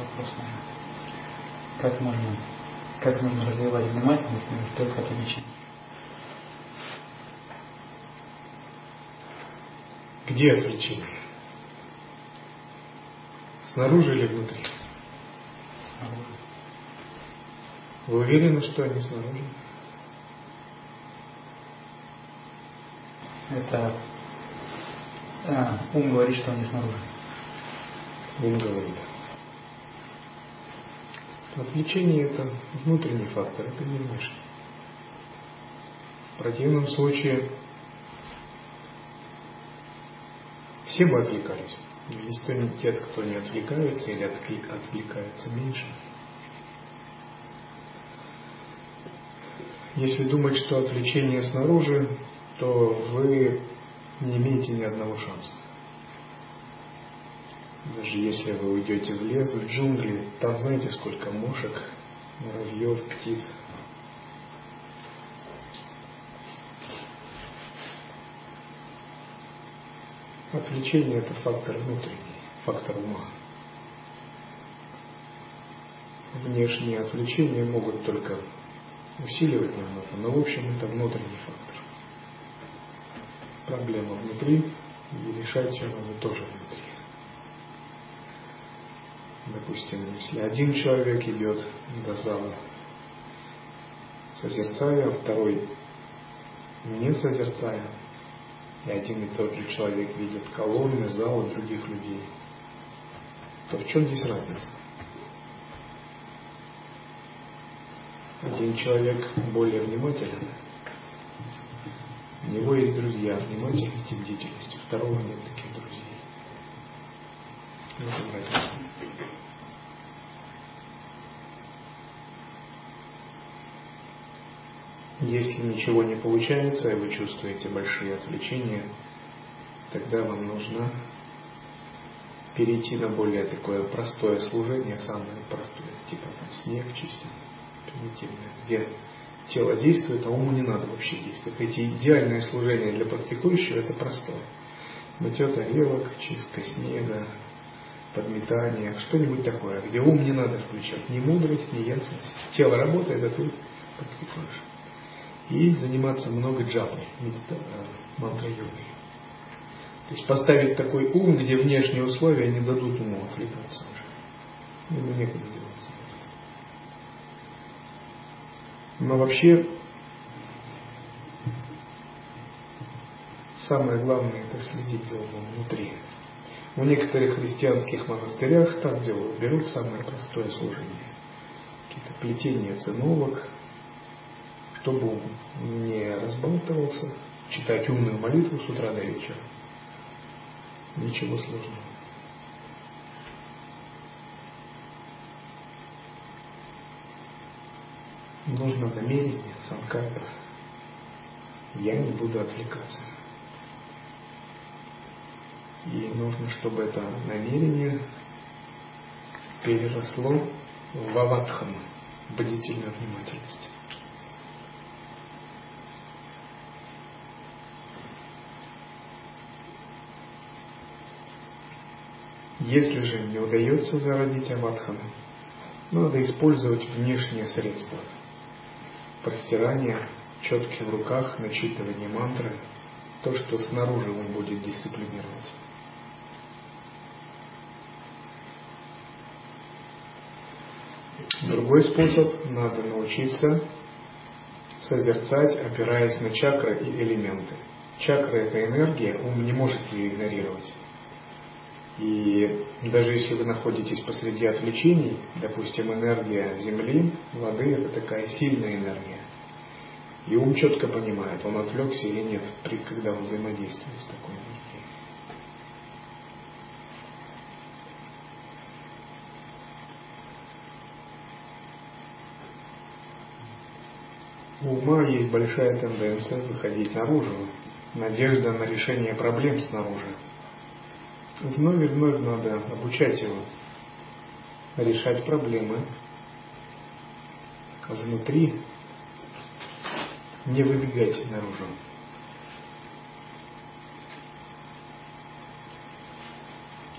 вопрос. Как можно развивать внимательность, но только отвлечение? Где отвлечение? Снаружи или внутри? Снаружи. Вы уверены, что они снаружи? Это ум говорит, что они снаружи. Ум говорит. Отвлечение – это внутренний фактор, это не внешний. В противном случае все бы отвлекались. Но есть те, кто не отвлекаются или отвлекаются меньше. Если думать, что отвлечение снаружи, то вы не имеете ни одного шанса. Даже если вы уйдете в лес, в джунгли, там знаете сколько мошек, муравьев, птиц. Отвлечение – это фактор внутренний, фактор ума. Внешние отвлечения могут только усиливать немного, но в общем это внутренний фактор. Проблема внутри, и решать ее надо тоже внутри. Допустим, если один человек идет до зала, созерцая, а второй не созерцая, и один и тот же человек видит колонны, залы других людей, то в чем здесь разница? Один человек более внимателен, у него есть друзья, внимательность и бдительность, у второго нет таких друзей. В этом разница. Если ничего не получается, и вы чувствуете большие отвлечения, тогда вам нужно перейти на более такое простое служение, самое простое, типа там снег чистить, примитивное, где тело действует, а уму не надо вообще действовать. Эти идеальные служения для практикующего – это простое. Мытье тарелок, чистка снега, подметание, что-нибудь такое, где ум не надо включать, ни мудрость, ни ясность. Тело работает, а ты практикуешь. И заниматься много джапой, мантра-йогой. То есть поставить такой ум, где внешние условия не дадут уму отвлекаться уже. Ему некуда деваться. Но вообще самое главное – это следить за умом внутри. В некоторых христианских монастырях так делают, берут самое простое служение. Какие-то плетения циновок, чтобы ум не разболтывался, читать умную молитву с утра до вечера. Ничего сложного. Нужно намерение, санкальпа. Я не буду отвлекаться. И нужно, чтобы это намерение переросло в аватхам, бдительную внимательность. Если же не удается зародить аватхану, надо использовать внешние средства. Простирание, четки в руках, начитывание мантры, то, что снаружи он будет дисциплинировать. Другой способ – надо научиться созерцать, опираясь на чакры и элементы. Чакры – это энергия, ум не может ее игнорировать. И даже если вы находитесь посреди отвлечений, допустим, энергия земли, воды – это такая сильная энергия. И ум четко понимает, он отвлекся или нет, когда он взаимодействует с такой энергией. У ума есть большая тенденция выходить наружу, надежда на решение проблем снаружи. Вновь и вновь надо обучать его решать проблемы внутри, не выбегать наружу.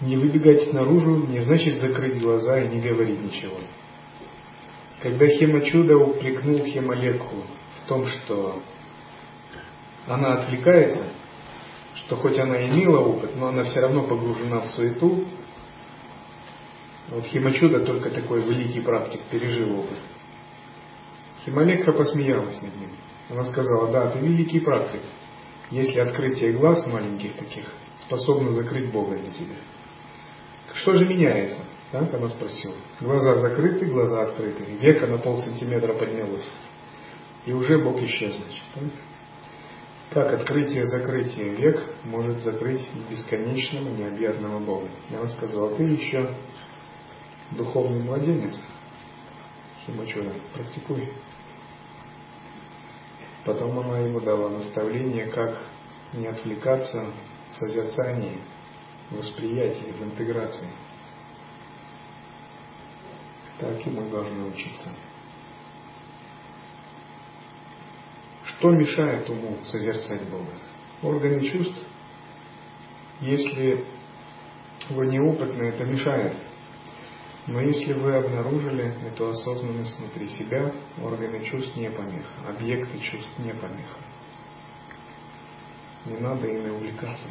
Не выбегать снаружи не значит закрыть глаза и не говорить ничего. Когда Хемачуда упрекнул Хемалекху в том, что она отвлекается, что хоть она имела опыт, но она все равно погружена в суету, вот Хемачуда только такой великий практик пережил опыт. Хемалекха посмеялась над ним. Она сказала: да, ты великий практик, если открытие глаз маленьких таких способно закрыть Бога для тебя. Что же меняется? Так она спросила. Глаза закрыты, глаза открыты. Века на полсантиметра поднялось. И уже Бог исчез, значит. Так? Как открытие-закрытие век может закрыть бесконечного, необъятного Бога? И она сказала: ты еще духовный младенец. Хемачуда, практикуй. Потом она ему дала наставление, как не отвлекаться в созерцании, в восприятии, в интеграции. Так и мы должны учиться. Что мешает уму созерцать Бога? Органы чувств. Если вы неопытны, это мешает. Но если вы обнаружили эту осознанность внутри себя, органы чувств не помеха, объекты чувств не помеха. Не надо ими увлекаться.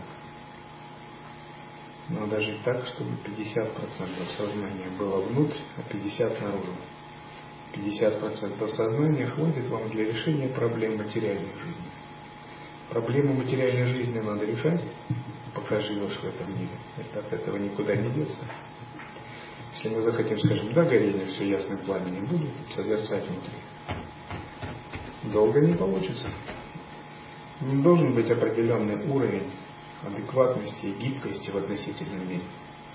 Надо жить так, чтобы 50% сознания было внутрь, а 50% наружу. 50% сознания хватит вам для решения проблем материальной жизни. Проблему материальной жизни надо решать, пока живешь в этом мире. От этого никуда не деться. Если мы захотим, скажем, да, горение все ясным пламенем будет, созерцать внутри, долго не получится. Должен быть определенный уровень адекватности и гибкости в относительном мире.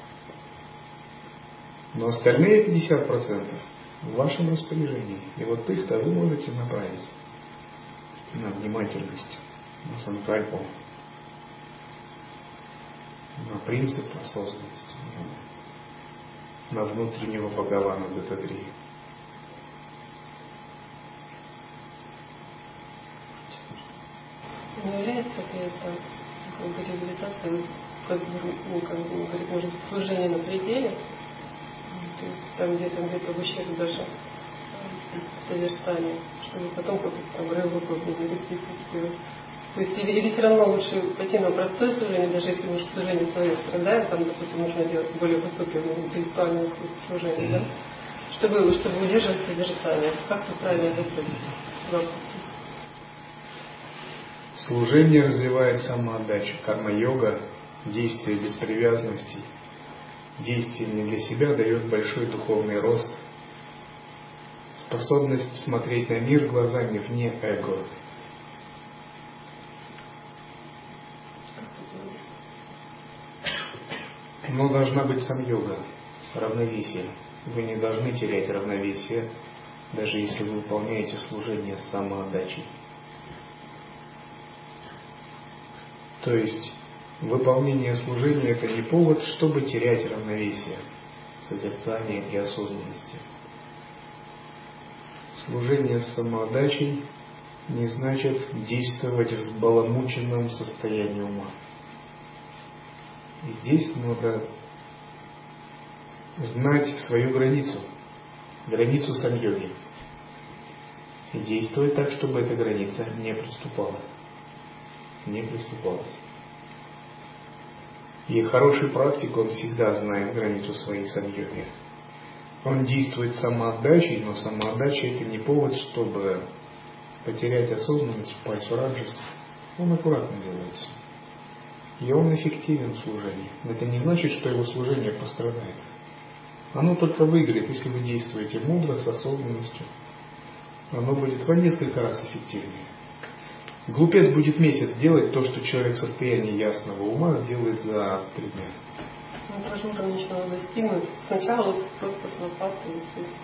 Но остальные 50% в вашем распоряжении. И вот их-то вы можете направить на внимательность, на санкальпу, на принцип осознанности, на внутреннего Бхагавана Дататрея. Не является какая-то реабилитация, может быть, служение на пределе, то есть там где-то в ущерб даже созерцанию, чтобы потом какой-то там рывок сделать. То есть или все равно лучше пойти на простое служение, даже если мы служение свое страдаем, там, допустим, нужно делать более высокое интеллектуальное служение, да? чтобы удерживать созерцание. Как тут правильно это сделать? Служение развивает самоотдачу. Карма-йога, действие без привязанностей, действие не для себя дает большой духовный рост, способность смотреть на мир глазами вне эго. Но должна быть сам-йога, равновесие. Вы не должны терять равновесие, даже если вы выполняете служение с самоотдачей. То есть выполнение служения – это не повод, чтобы терять равновесие, созерцание и осознанности. Служение с самоотдачей не значит действовать в взбаламученном состоянии ума. И здесь надо знать свою границу, границу сам-йоги, и действовать так, чтобы эта граница не приступала. Не приступалась. И хороший практик, он всегда знает границу своей сам-йоги. Он действует самоотдачей, но самоотдача это не повод, чтобы потерять осознанность, впасть в раджас. Он аккуратно делает все. И он эффективен в служении. Это не значит, что его служение пострадает. Оно только выиграет, если вы действуете мудро, с осознанностью. Оно будет во несколько раз эффективнее. Глупец будет месяц делать то, что человек в состоянии ясного ума сделает за 3 дня. Это же уровень надо достигнуть. Сначала вот просто с лопатой.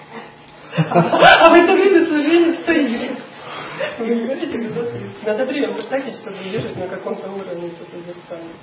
А в это время служение стоит. Вы понимаете, надо время потратить, чтобы удержать на каком-то уровне это созерцание.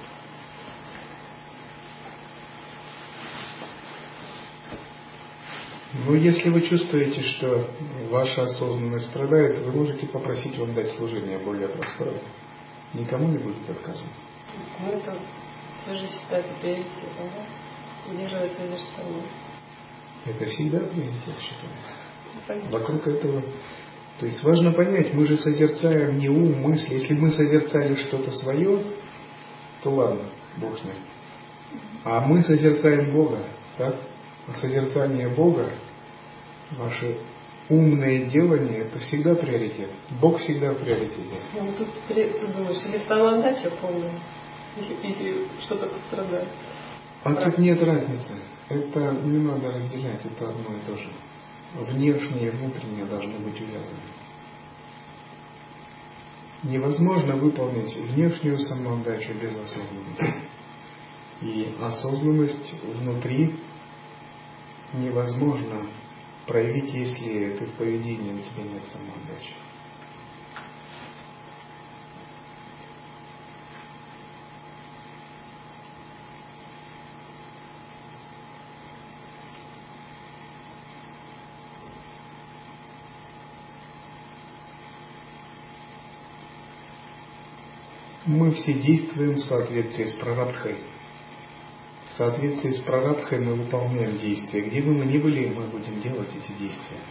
Ну, если вы чувствуете, что ваша осознанность страдает, вы можете попросить вам дать служение более простое. Никому не будет отказано. Ну, это все же считается приоритетом, да? Удерживается лишь второе. Это всегда приоритет считается. Понятно. Вокруг этого. То есть важно понять, мы же созерцаем не ум, мысли. Если мы созерцали что-то свое, то ладно, Бог с ним. А мы созерцаем Бога, так? А созерцание Бога, ваше умное делание, это всегда приоритет. Бог всегда в приоритете. Ну, тут ты думаешь, или самоотдача полная, или что-то пострадает. А тут нет разницы. Это не надо разделять, это одно и то же. Внешнее и внутреннее должны быть увязаны. Невозможно выполнить внешнюю самоотдачу без осознанности. И осознанность внутри невозможно проявить, если ты в поведении, у тебя нет самоотдачи. Мы все действуем в соответствии с прарабдхой. В соответствии с прарабдхой мы выполняем действия. Где бы мы ни были, мы будем делать эти действия.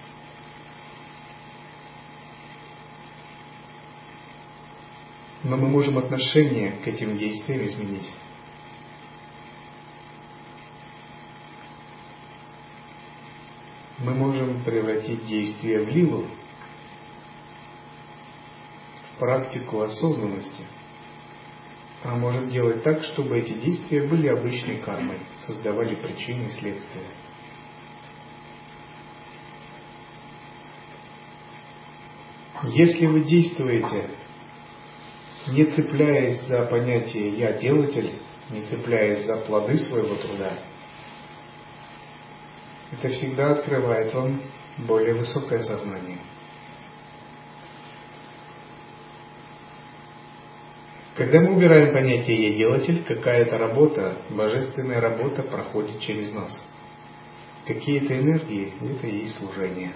Но мы можем отношение к этим действиям изменить. Мы можем превратить действие в лилу, в практику осознанности. А можем делать так, чтобы эти действия были обычной кармой, создавали причины и следствия. Если вы действуете, не цепляясь за понятие «я делатель», не цепляясь за плоды своего труда, это всегда открывает вам более высокое сознание. Когда мы убираем понятие «я делатель», какая-то работа, божественная работа проходит через нас. Какие-то энергии – это и есть служение.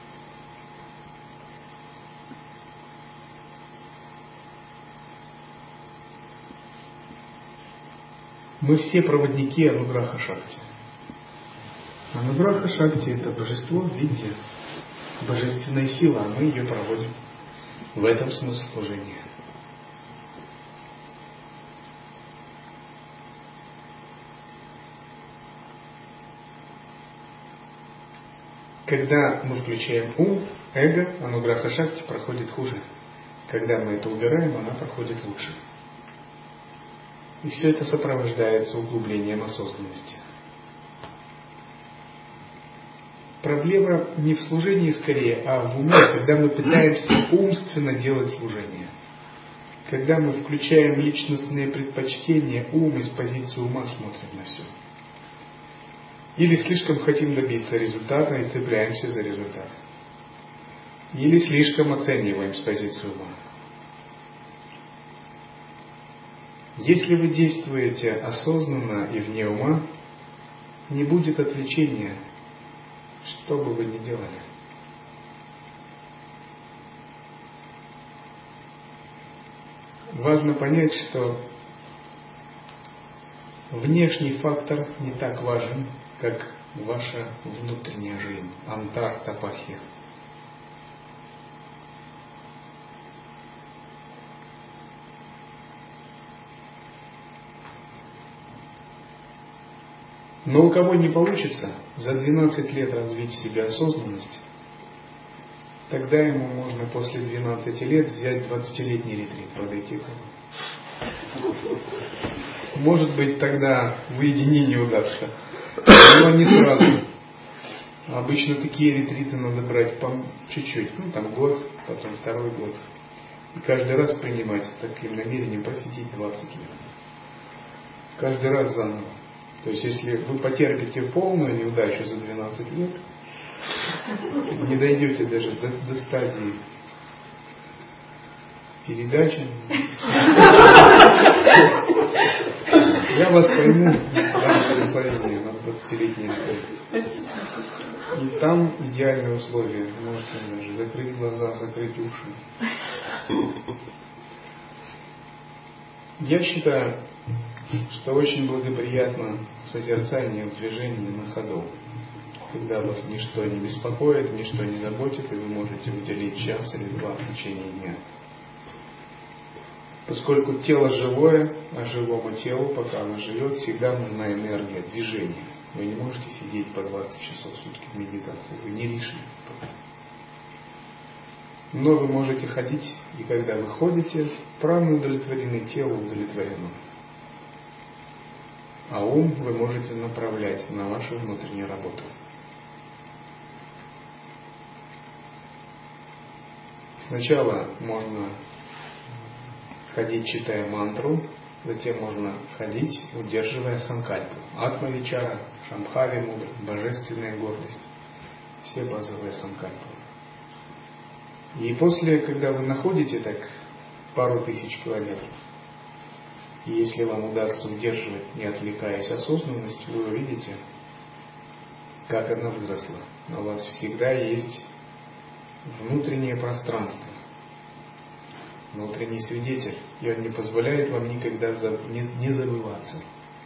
Мы все проводники Ануграха Шакти. Ануграха Шакти – это божество в виде божественной силы, а мы ее проводим. В этом смысл служения. Когда мы включаем ум, эго, Ануграха Шакти проходит хуже. Когда мы это убираем, она проходит лучше. И все это сопровождается углублением осознанности. Проблема не в служении скорее, а в уме, когда мы пытаемся умственно делать служение. Когда мы включаем личностные предпочтения, ум из позиции ума смотрим на все. Или слишком хотим добиться результата и цепляемся за результат. Или слишком оцениваем с позиции ума. Если вы действуете осознанно и вне ума, не будет отвлечения, что бы вы ни делали. Важно понять, что внешний фактор не так важен, как ваша внутренняя жизнь, антар-тапасья. Но у кого не получится за 12 лет развить в себе осознанность, тогда ему можно после 12 лет взять 20-летний ретрит, подойти к этому. Может быть, тогда в уединении удастся, но не сразу. Обычно такие ретриты надо брать по чуть-чуть, там год, потом второй год. И каждый раз принимать таким намерением просидеть 20 лет. Каждый раз заново. То есть, если вы потерпите полную неудачу за 12 лет, не дойдете даже до стадии передачи, я вас пойму, дам благословение на 20-летний год. И там идеальные условия. Можете даже закрыть глаза, закрыть уши. Я считаю, что очень благоприятно созерцание в движении на ходу, когда вас ничто не беспокоит, ничто не заботит, и вы можете уделить час или два в течение дня. Поскольку тело живое, а живому телу, пока оно живет, всегда нужна энергия движения. Вы не можете сидеть по 20 часов в сутки в медитации, вы не лишний. Но вы можете ходить, и когда вы ходите, праны удовлетворены, тело удовлетворено. А ум вы можете направлять на вашу внутреннюю работу. Сначала можно ходить, читая мантру, затем можно ходить, удерживая санкальпу. Атма-вичара, шамбхави-мудра, божественная гордость. Все базовые санкальпы. И после, когда вы находите так пару тысяч километров, и если вам удастся удерживать, не отвлекаясь осознанность, вы увидите, как она выросла. У вас всегда есть внутреннее пространство, внутренний свидетель, и он не позволяет вам никогда не забываться.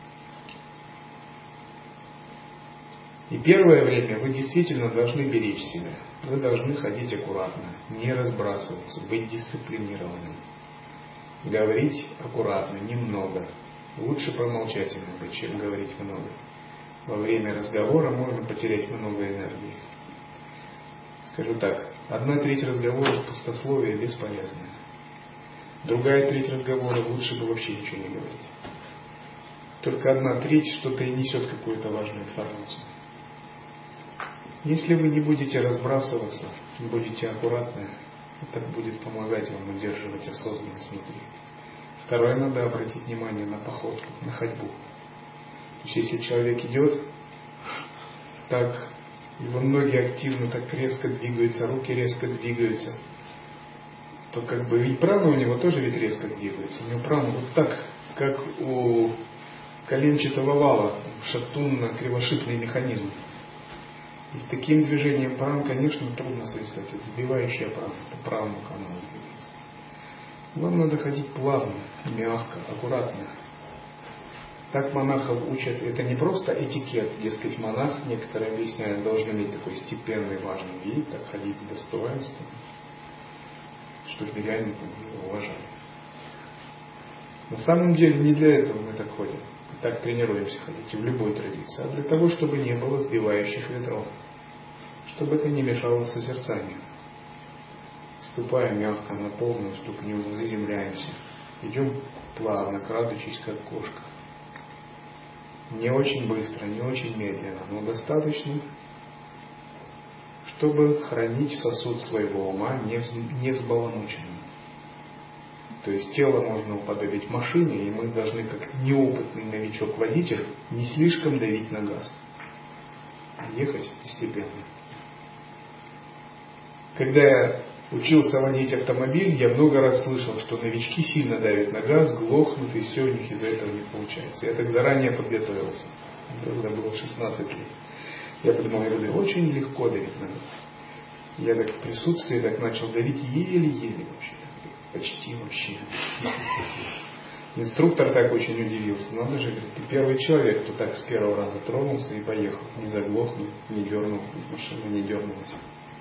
И первое время вы действительно должны беречь себя. Вы должны ходить аккуратно, не разбрасываться, быть дисциплинированным. Говорить аккуратно, немного. Лучше промолчать много, чем говорить много. Во время разговора можно потерять много энергии. Скажу так, 1/3 разговора пустословие бесполезное. Другая треть разговора лучше бы вообще ничего не говорить. Только 1/3 что-то и несет какую-то важную информацию. Если вы не будете разбрасываться, будете аккуратны, это будет помогать вам удерживать осознанность внутри. Второе, надо обратить внимание на походку, на ходьбу. То есть, если человек идет, так, его ноги активно так резко двигаются, руки резко двигаются, то как бы ведь прана у него тоже ведь резко двигается. У него прана вот так, как у коленчатого вала, шатунно-кривошипный механизм. И с таким движением пран, конечно, трудно создать. Это сбивающая прана, по правому каналу двигается. Вам надо ходить плавно, мягко, аккуратно. Так монахов учат. Это не просто этикет. Дескать, монах, некоторые объясняют, должен иметь такой степенный, важный вид, так ходить с достоинством, чтобы реально его уважали. На самом деле не для этого мы так ходим. Так тренируемся ходить в любой традиции, а для того, чтобы не было сбивающих ветров, чтобы это не мешало созерцанию. Ступая мягко на полную ступню, заземляемся, идем плавно, крадучись как кошка. Не очень быстро, не очень медленно, но достаточно, чтобы хранить сосуд своего ума не взбаламученным. То есть тело можно уподобить машине, и мы должны, как неопытный новичок-водитель, не слишком давить на газ, а ехать постепенно. Когда я учился водить автомобиль, я много раз слышал, что новички сильно давят на газ, глохнут, и все у них из-за этого не получается. Я так заранее подготовился, когда было 16 лет. Я подумал, я буду очень легко давить на газ. Я так в присутствии так начал давить еле-еле вообще. Почти вообще. Инструктор так очень удивился. Надо же, говорит, ты первый человек, кто так с первого раза тронулся и поехал. Не заглохнул, не дернул, машина не дернулась.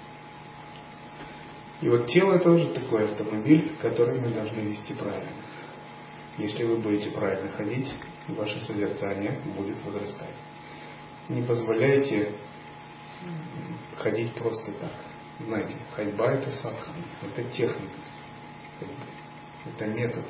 И вот тело тоже такой автомобиль, который мы должны вести правильно. Если вы будете правильно ходить, ваше созерцание будет возрастать. Не позволяйте ходить просто так. Знаете, ходьба — это садхана, это техника. Это метод.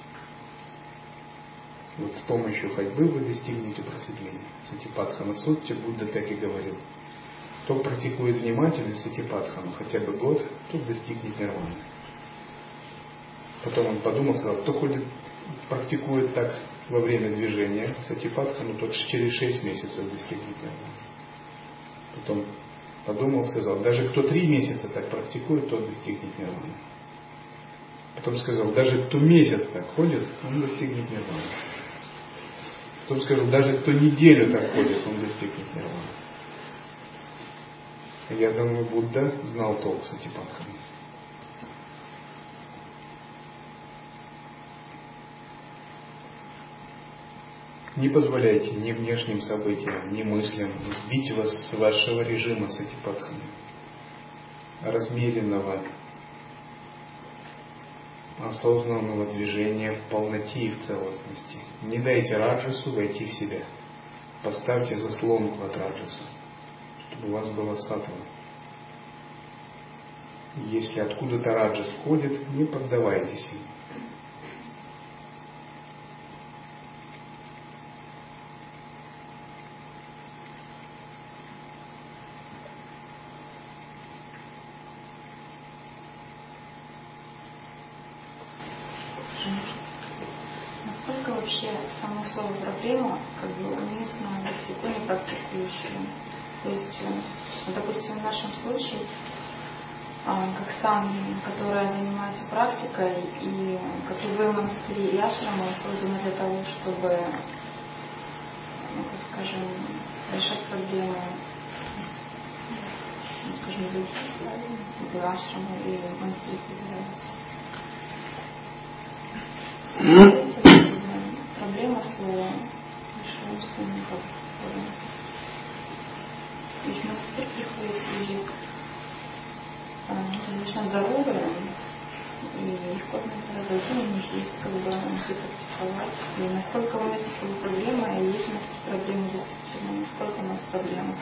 Вот с помощью ходьбы вы достигнете просветления. Сатипатхана Сутте Будда так и говорил. Кто практикует внимательно Сатипатхану хотя бы год, тот достигнет нирваны. Потом он подумал, сказал, кто практикует так во время движения Сатипатхану, тот через 6 месяцев достигнет нирваны. Потом подумал, сказал, даже кто 3 месяца так практикует, тот достигнет нирваны. Потом сказал, даже кто месяц так ходит, он достигнет нирваны. Потом сказал, даже кто неделю так ходит, он достигнет нирваны. Я думаю, Будда знал толк Сатипатханы. Не позволяйте ни внешним событиям, ни мыслям сбить вас с вашего режима сатипатханы, размеренного, осознанного движения в полноте и в целостности. Не дайте раджасу войти в себя. Поставьте заслонку от раджаса, чтобы у вас была саттва. Если откуда-то раджас входит, не поддавайтесь ему. Насколько вообще само слово проблема уместно в лексиконе практикующего? То есть, допустим, в нашем случае, как сами, которая занимается практикой, и как любые монастыри и ашрамы созданы для того, чтобы, решать проблемы, любые ашрамы и монастыри собираются. Проблема слова большого инструмента. Ведь в монастырь приходят люди достаточно здоровые, и легко разойти у них есть где практиковать. И насколько уместно слово проблема, и есть у нас проблемы действительно, насколько у нас проблемы.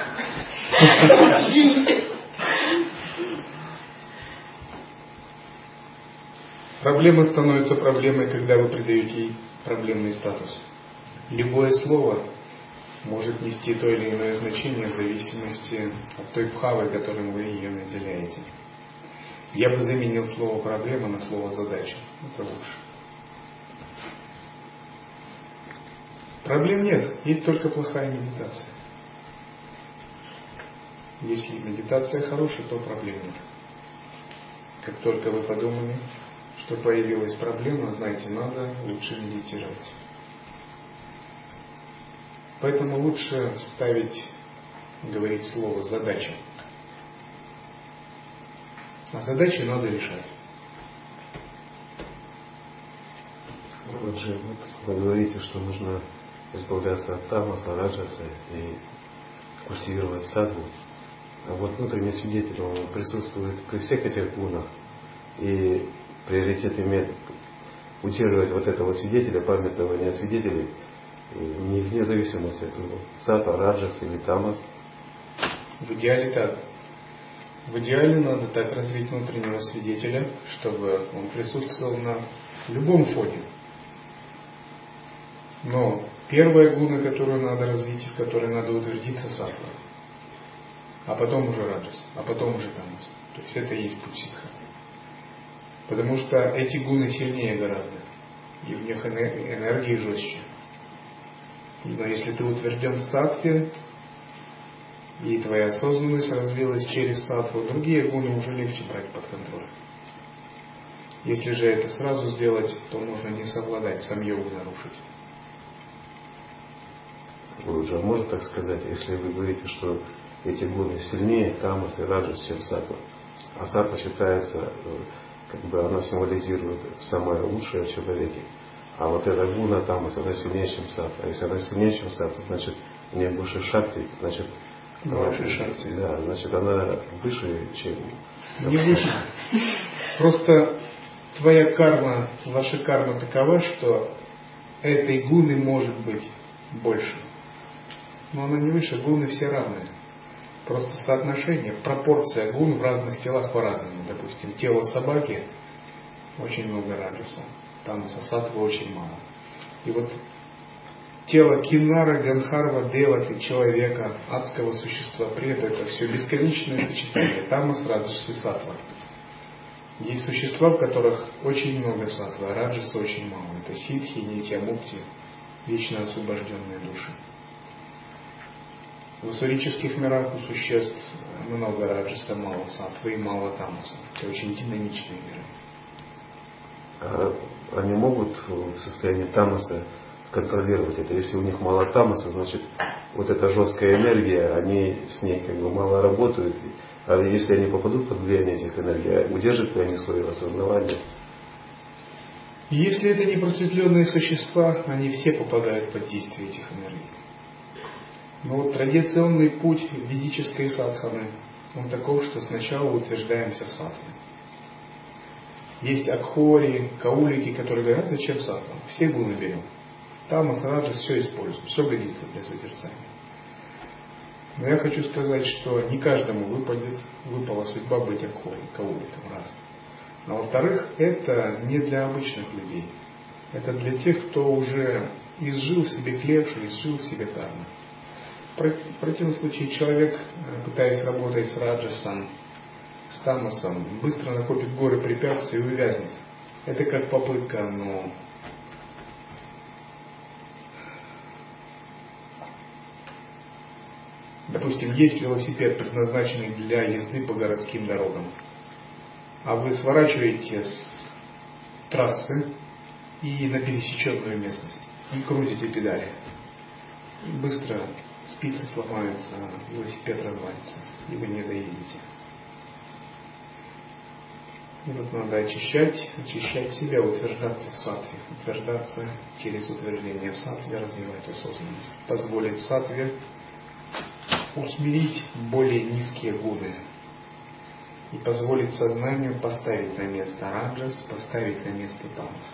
Проблема становится проблемой, когда вы придаете ей проблемный статус. Любое слово может нести то или иное значение в зависимости от той бхавы, которым вы ее наделяете. Я бы заменил слово «проблема» на слово «задача». Это лучше. Проблем нет, есть только плохая медитация. Если медитация хорошая, то проблем нет. Как только вы подумали, что появилась проблема, знаете, надо лучше медитировать. Поэтому лучше говорить слово «задача». А задачи надо решать. Вот вы говорите, что нужно избавляться от тамаса, раджаса и культивировать садху. А вот внутренний свидетель, он присутствует при всех этих гунах, и приоритет имеет удерживать вот этого свидетеля, памятования свидетелей, не вне зависимости от того, сатва, раджас или тамас. В идеале так. В идеале надо так развить внутреннего свидетеля, чтобы он присутствовал на любом фоне. Но первая гуна, которую надо развить, в которой надо утвердиться, сатва. А потом уже раджас, а потом уже тамас. То есть это и есть путь ситха. Потому что эти гуны сильнее гораздо. И в них энергии жестче. Но если ты утвержден в саттве, и твоя осознанность развилась через саттву, другие гуны уже легче брать под контроль. Если же это сразу сделать, то можно не совладать, сам йогу нарушить. Уже можно так сказать, если вы говорите, что эти гуны сильнее тамас и раджас, чем саттва. А саттва считается, она символизирует самое лучшее в человеке. А вот эта гуна тамас, она сильнее, чем саттва. А если она сильнее, чем саттва, значит в ней больше шакти, значит больше шакти. Да, значит она выше, чем... Не выше. Просто твоя карма, ваша карма такова, что этой гуны может быть больше. Но она не выше, гуны все равны. Просто соотношение, пропорция гун в разных телах по-разному. Допустим, тело собаки очень много раджаса, тамаса, саттвы очень мало. И вот тело кинара, ганхарва, деваты, человека, адского существа, преда, это все бесконечное сочетание. Тамас, раджас и саттва. Есть существа, в которых очень много саттвы, а раджаса очень мало. Это ситхи, нитья, мукти, вечно освобожденные души. В ассурических мирах у существ много раджаса, мало саттвы и мало тамаса. Это очень динамичные миры. А они могут в состоянии тамаса контролировать это? Если у них мало тамаса, значит вот эта жесткая энергия, они с ней мало работают. А если они попадут под влияние этих энергий, удержат ли они свое осознавание? И если это не просветленные существа, они все попадают под действие этих энергий. Но вот традиционный путь ведической садханы, он таков, что сначала утверждаемся в саттве. Есть акхори, каулики, которые говорят, зачем саттва? Все гуны берем. Тамас, раджас, все используем, все годится для созерцания. Но я хочу сказать, что не каждому выпала судьба быть акхори, кауликом, раз. А во-вторых, это не для обычных людей. Это для тех, кто уже изжил в себе клешу, изжил в себе карму. В противном случае человек, пытаясь работать с раджасом, с тамасом, быстро накопит горы препятствий и увязнет. Это как попытка, допустим, есть велосипед, предназначенный для езды по городским дорогам, а вы сворачиваете с трассы и на пересеченную местность, и крутите педали. И быстро спицы сломаются, велосипед развалится, и вы не доедете. И вот надо очищать себя, утверждаться в саттве, утверждаться через утверждение в саттве, развивать осознанность, позволить саттве усмирить более низкие гуны и позволить сознанию поставить на место раджас, поставить на место тамас.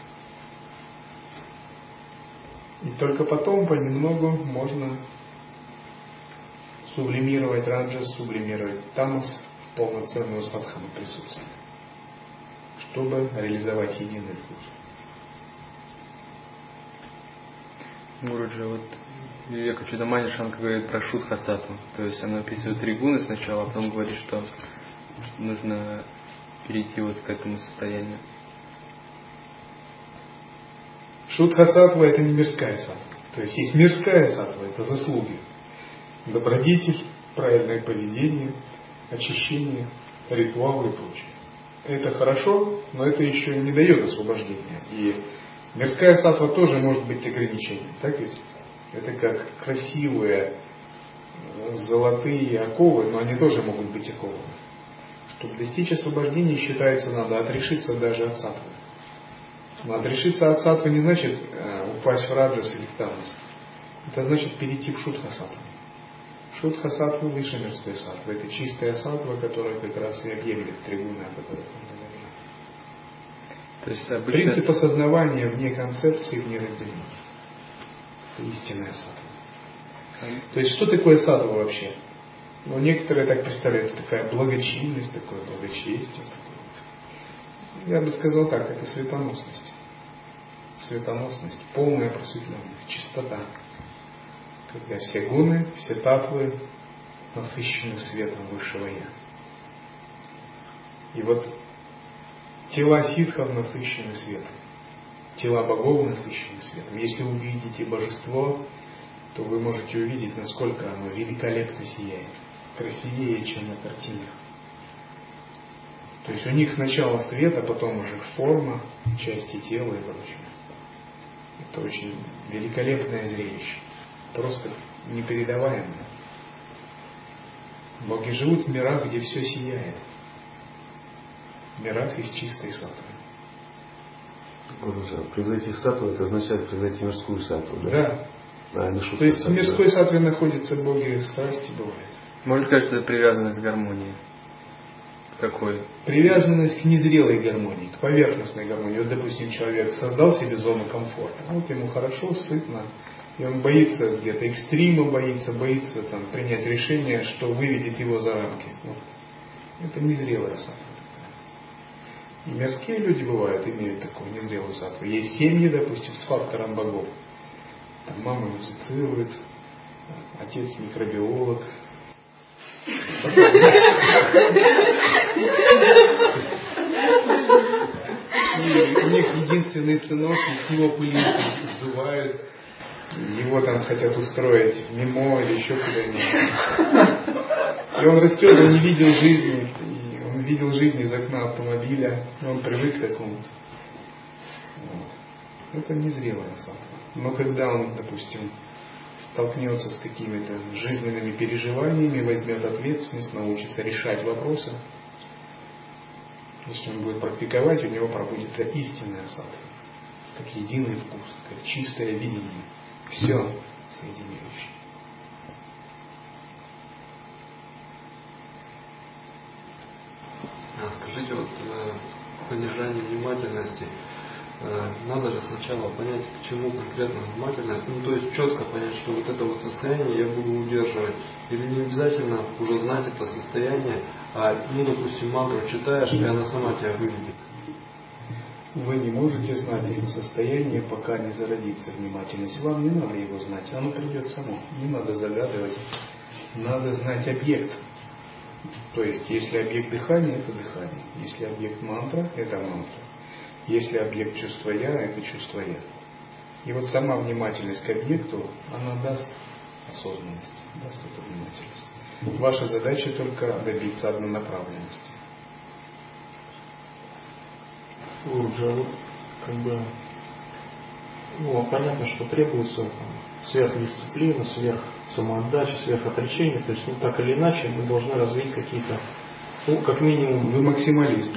И только потом понемногу можно сублимировать раджас, сублимировать тамас в полноценную садхану присутствия, чтобы реализовать единый вкус. Гуруджи, вот Вивека Чудамани Шанка говорит про шудха-саттву. То есть она описывает 3 гуны сначала, а потом говорит, что нужно перейти вот к этому состоянию. Шудха-саттва — это не мирская саттва. То есть есть мирская саттва, это заслуги. Добродетель, правильное поведение, очищение, ритуалы и прочее. Это хорошо, но это еще не дает освобождения. И мирская саттва тоже может быть ограничением. Так ведь? Это как красивые золотые оковы, но они тоже могут быть оковами. Чтобы достичь освобождения, считается, надо отрешиться даже от саттвы. Но отрешиться от саттвы не значит упасть в раджас или в тамас. Это значит перейти в шудха-саттву. Шудха-саттва выше мирской саттвы. Это чистая саттва, которая как раз и объемлет 3 гуны, о которых он говорил. То есть обычно... Принцип осознавания вне концепции, вне разделения. Это истинная саттва. То есть что такое саттва вообще? Некоторые так представляют, это такая благочинность, такое благочестие. Я бы сказал так, это светоносность. Светоносность, полная просветленность, чистота. Когда все гуны, все татвы насыщены светом высшего Я. И вот тела ситхов насыщены светом. Тела богов насыщены светом. Если вы увидите божество, то вы можете увидеть, насколько оно великолепно сияет. Красивее, чем на картинах. То есть у них сначала свет, а потом уже форма, части тела и прочее. Это очень великолепное зрелище. Просто непередаваемое. Боги живут в мирах, где все сияет. В мирах из чистой саттвы. Превзойти саттву, это означает превзойти мирскую саттву, да? Да. То есть в мирской саттве находятся боги страсти, бывает. Можно сказать, что это привязанность к гармонии. Такой. Привязанность к незрелой гармонии, к поверхностной гармонии. Вот, допустим, человек создал себе зону комфорта. Вот ему хорошо, сытно. И он боится где-то экстрима, боится там, принять решение, что выведет его за рамки. Вот. Это незрелая саттва. И мирские люди бывают, имеют такую незрелую саттву. Есть семьи, допустим, с фактором богов. Там мама музицирует, отец микробиолог. И у них единственный сынок, и с него пылинки сдувают. Его там хотят устроить в МИМО или еще куда-нибудь. И он растет, он не видел жизни. И он видел жизнь из окна автомобиля. И он привык к такому-то. Вот. Это незрелая саттва. Но когда он, допустим, столкнется с какими-то жизненными переживаниями, возьмет ответственность, научится решать вопросы, если он будет практиковать, у него пробудится истинная саттва. как единый вкус, как чистое видение. Все соединяющее. Скажите, вот поддержание внимательности, надо же сначала понять, к чему конкретно внимательность, то есть четко понять, что вот это вот состояние я буду удерживать, или не обязательно уже знать это состояние, допустим, мантру читаешь, и она сама тебя выведет. Вы не можете знать это состояние, пока не зародится внимательность. Вам не надо его знать, оно придет само. Не надо загадывать. Надо знать объект. То есть, если объект дыхания, это дыхание. Если объект мантра, это мантра. Если объект чувства я, это чувство я. И вот сама внимательность к объекту, она даст осознанность, даст эту внимательность. Ваша задача только добиться однонаправленности. Уже понятно, что требуется сверхдисциплина, сверхсамоотдача, сверхотречение. То есть, так или иначе, мы должны развить какие-то, как минимум... Вы максималист.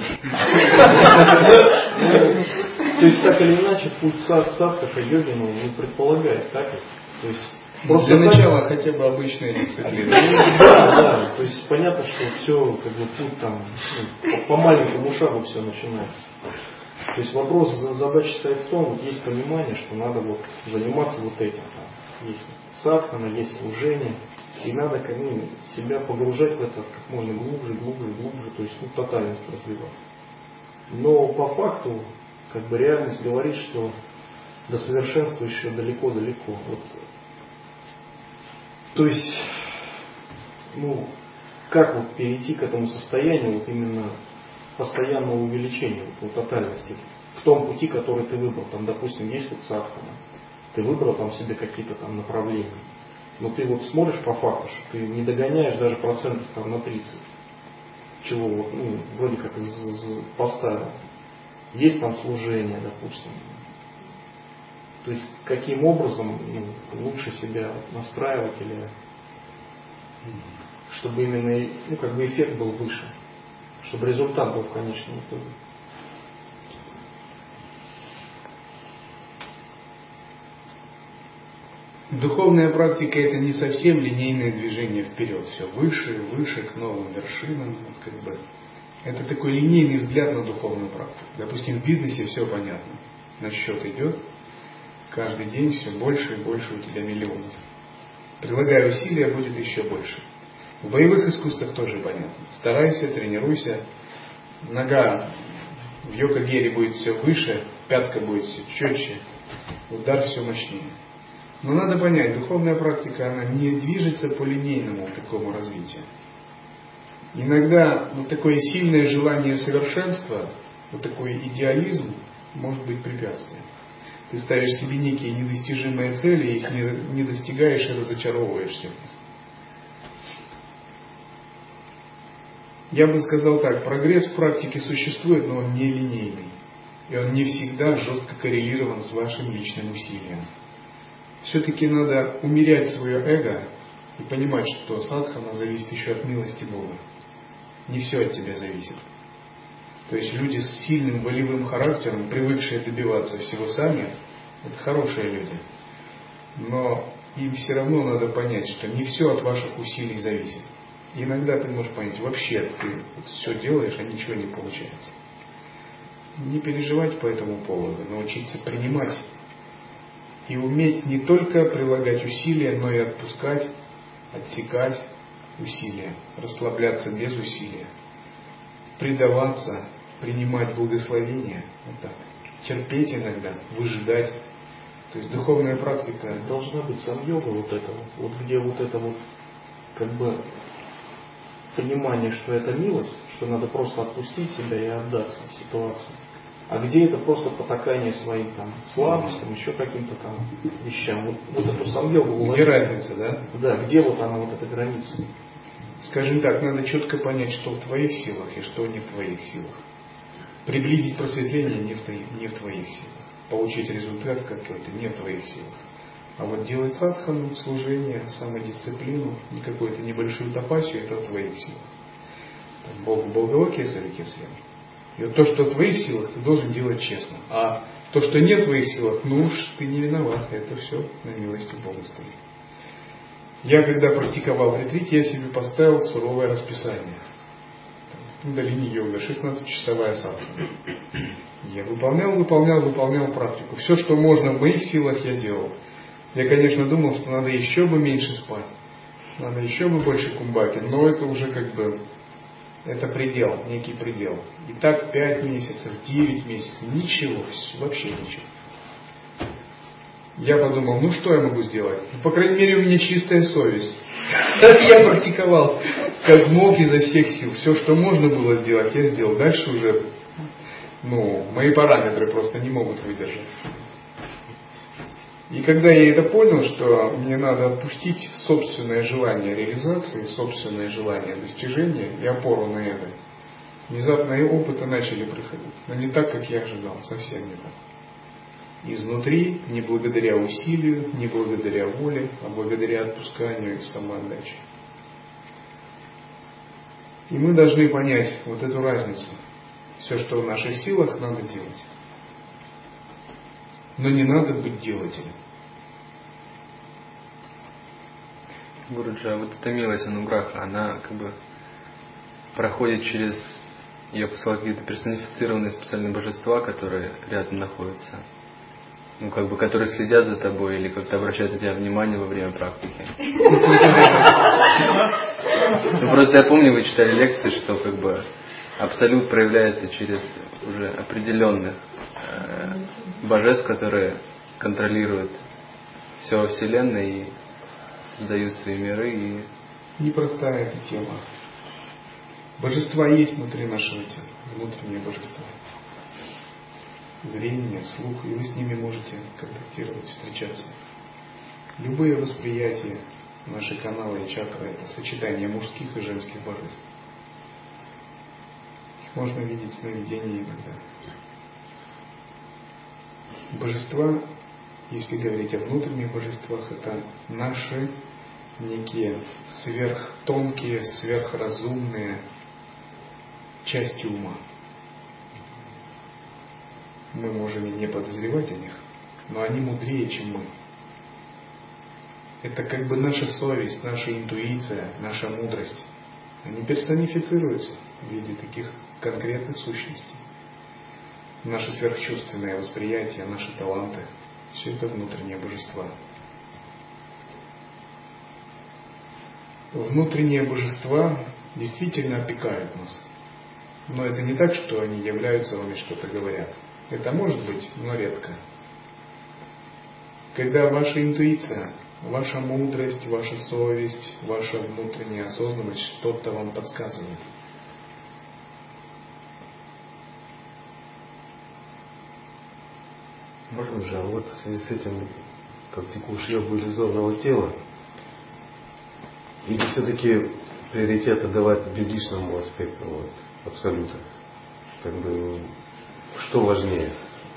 То есть, так или иначе, путь садхака йогину не предполагает, так? То есть, просто для начала хотя бы обычная дисциплина. Да. То есть, понятно, что все, путь там, по маленькому шагу все начинается. То есть вопрос, задача стоит в том, есть понимание, что надо заниматься этим. Есть садхана, есть служение, и надо себя погружать в это как можно глубже, то есть тотальность развивать. Но по факту, реальность говорит, что до совершенства еще далеко-далеко. То есть, как перейти к этому состоянию, именно постоянного увеличения, тотальности, в том пути, который ты выбрал. Там, допустим, есть садхана, ты выбрал там себе какие-то там направления, но ты смотришь по факту, что ты не догоняешь даже процентов там на 30, чего вроде как поставил. Есть там служение, допустим. То есть, каким образом лучше себя настраивать, или чтобы именно эффект был выше, чтобы результат был в конечном итоге. Духовная практика — это не совсем линейное движение вперед, все выше, выше, к новым вершинам. Это такой линейный взгляд на духовную практику. Допустим, в бизнесе все понятно. На счет идет, каждый день все больше и больше у тебя миллионов. Прилагая усилия, будет еще больше. В боевых искусствах тоже понятно. Старайся, тренируйся. Нога в йога-гире будет все выше, пятка будет все четче, удар все мощнее. Но надо понять, духовная практика, она не движется по линейному такому развитию. Иногда такое сильное желание совершенства, такой идеализм может быть препятствием. Ты ставишь себе некие недостижимые цели, их не достигаешь и разочаровываешься в них. Я бы сказал так, прогресс в практике существует, но он не линейный. И он не всегда жестко коррелирован с вашим личным усилием. Все-таки надо умерять свое эго и понимать, что садхана зависит еще от милости Бога. Не все от тебя зависит. То есть люди с сильным волевым характером, привыкшие добиваться всего сами, это хорошие люди. Но им все равно надо понять, что не все от ваших усилий зависит. И иногда ты можешь понять, вообще ты все делаешь, а ничего не получается. Не переживать по этому поводу, научиться принимать и уметь не только прилагать усилия, но и отпускать, отсекать усилия, расслабляться без усилия, предаваться, принимать благословения, терпеть иногда, выжидать. То есть духовная практика должна быть сам-йога где понимание, что это милость, что надо просто отпустить себя и отдаться ситуации. А где это просто потакание своим слабостям, еще каким-то вещам. Эту сам-йогу. Где разница, да? Да, где она эта граница? Скажем так, надо четко понять, что в твоих силах и что не в твоих силах. Приблизить просветление не в твоих силах. Получить результат какой-то не в твоих силах. А делать садхану, служение, самодисциплину, какую-то небольшую тапасию, это в твоих силах. Богу Богова, кесарю кесарю. И то, что в твоих силах, ты должен делать честно. А То, что нет в твоих силах, ну уж ты не виноват, это все на милости Бога стоит. Я когда практиковал в ретрите, я себе поставил суровое расписание. Кундалини-йога, 16-часовая садхана. Я выполнял практику. Все, что можно в моих силах, я делал. Я, конечно, думал, что надо еще бы меньше спать, надо еще бы больше кумбаки, но это уже как бы, это предел, некий предел. И так 5 месяцев, 9 месяцев, ничего, вообще ничего. Я подумал, ну что я могу сделать? Ну, по крайней мере, у меня чистая совесть. Я практиковал как мог изо всех сил. Все, что можно было сделать, я сделал. Дальше уже, мои параметры просто не могут выдержать. И когда я это понял, что мне надо отпустить собственное желание реализации, собственное желание достижения и опору на это, внезапные опыты начали приходить. Но не так, как я ожидал, совсем не так. Изнутри, не благодаря усилию, не благодаря воле, а благодаря отпусканию и самоотдаче. И мы должны понять вот эту разницу. Все, что в наших силах, надо делать. Но не надо быть делателем. Гуруджи, а вот эта милость ануграха, она как бы проходит через, я послал какие-то персонифицированные специальные божества, которые рядом находятся, которые следят за тобой или как-то обращают на тебя внимание во время практики. Просто я помню, вы читали лекции, что как бы абсолют проявляется через уже определенных божеств, которые контролируют все во Вселенной и создают свои миры. И непростая эта тема. Божества есть внутри нашего тела, внутренние божества. Зрение, слух, и вы с ними можете контактировать, встречаться. Любые восприятия, наши каналы и чакры — это сочетание мужских и женских божеств. Их можно видеть в сновидении иногда. Божества, если говорить о внутренних божествах, это наши некие сверхтонкие, сверхразумные части ума. Мы можем и не подозревать о них, но они мудрее, чем мы. Это как бы наша совесть, наша интуиция, наша мудрость. Они персонифицируются в виде таких конкретных сущностей. Наше сверхчувственное восприятие, наши таланты — все это внутренние божества. Внутренние божества действительно опекают нас. Но это не так, что они являются вами, что-то говорят. Это может быть, но редко. Когда ваша интуиция, ваша мудрость, ваша совесть, ваша внутренняя осознанность что-то вам подсказывает. Можно же, а вот в связи с этим практикуешь йогу иллюзорного тела, или все-таки приоритет отдавать безличному аспекту абсолюта? Как бы, что важнее?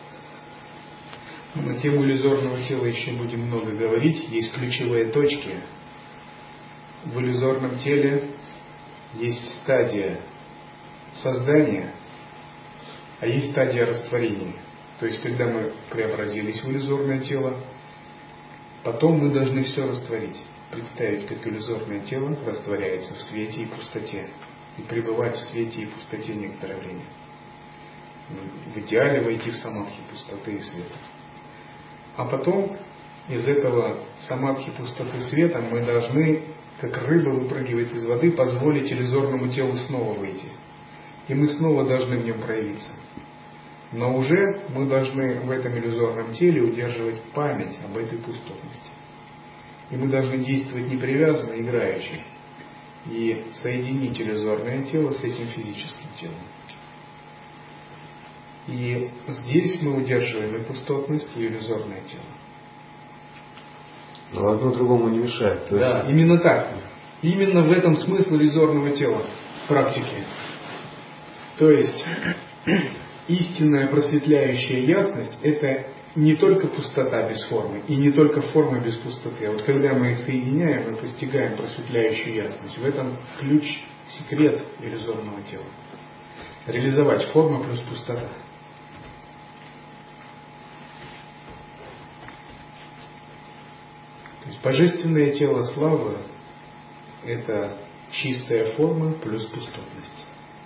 На тему иллюзорного тела еще будем много говорить. Есть ключевые точки. В иллюзорном теле есть стадия создания, а есть стадия растворения. То есть, когда мы преобразились в иллюзорное тело, потом мы должны все растворить. Представить, как иллюзорное тело растворяется в свете и пустоте. И пребывать в свете и пустоте некоторое время. В идеале войти в самадхи пустоты и света. А потом из этого самадхи пустоты света мы должны, как рыба выпрыгивает из воды, позволить иллюзорному телу снова выйти. И мы снова должны в нем проявиться. Но уже мы должны в этом иллюзорном теле удерживать память об этой пустотности. И мы должны действовать непривязанно, играюще. И соединить иллюзорное тело с этим физическим телом. И здесь мы удерживаем и пустотность, и иллюзорное тело. Но одно другому не мешает. Да, именно так. Именно в этом смысл иллюзорного тела практики. То есть истинная просветляющая ясность — это не только пустота без формы, и не только форма без пустоты. А вот когда мы их соединяем, мы постигаем просветляющую ясность. В этом ключ, секрет иллюзорного тела. Реализовать форму плюс пустота. То есть божественное тело славы – это чистая форма плюс пустотность.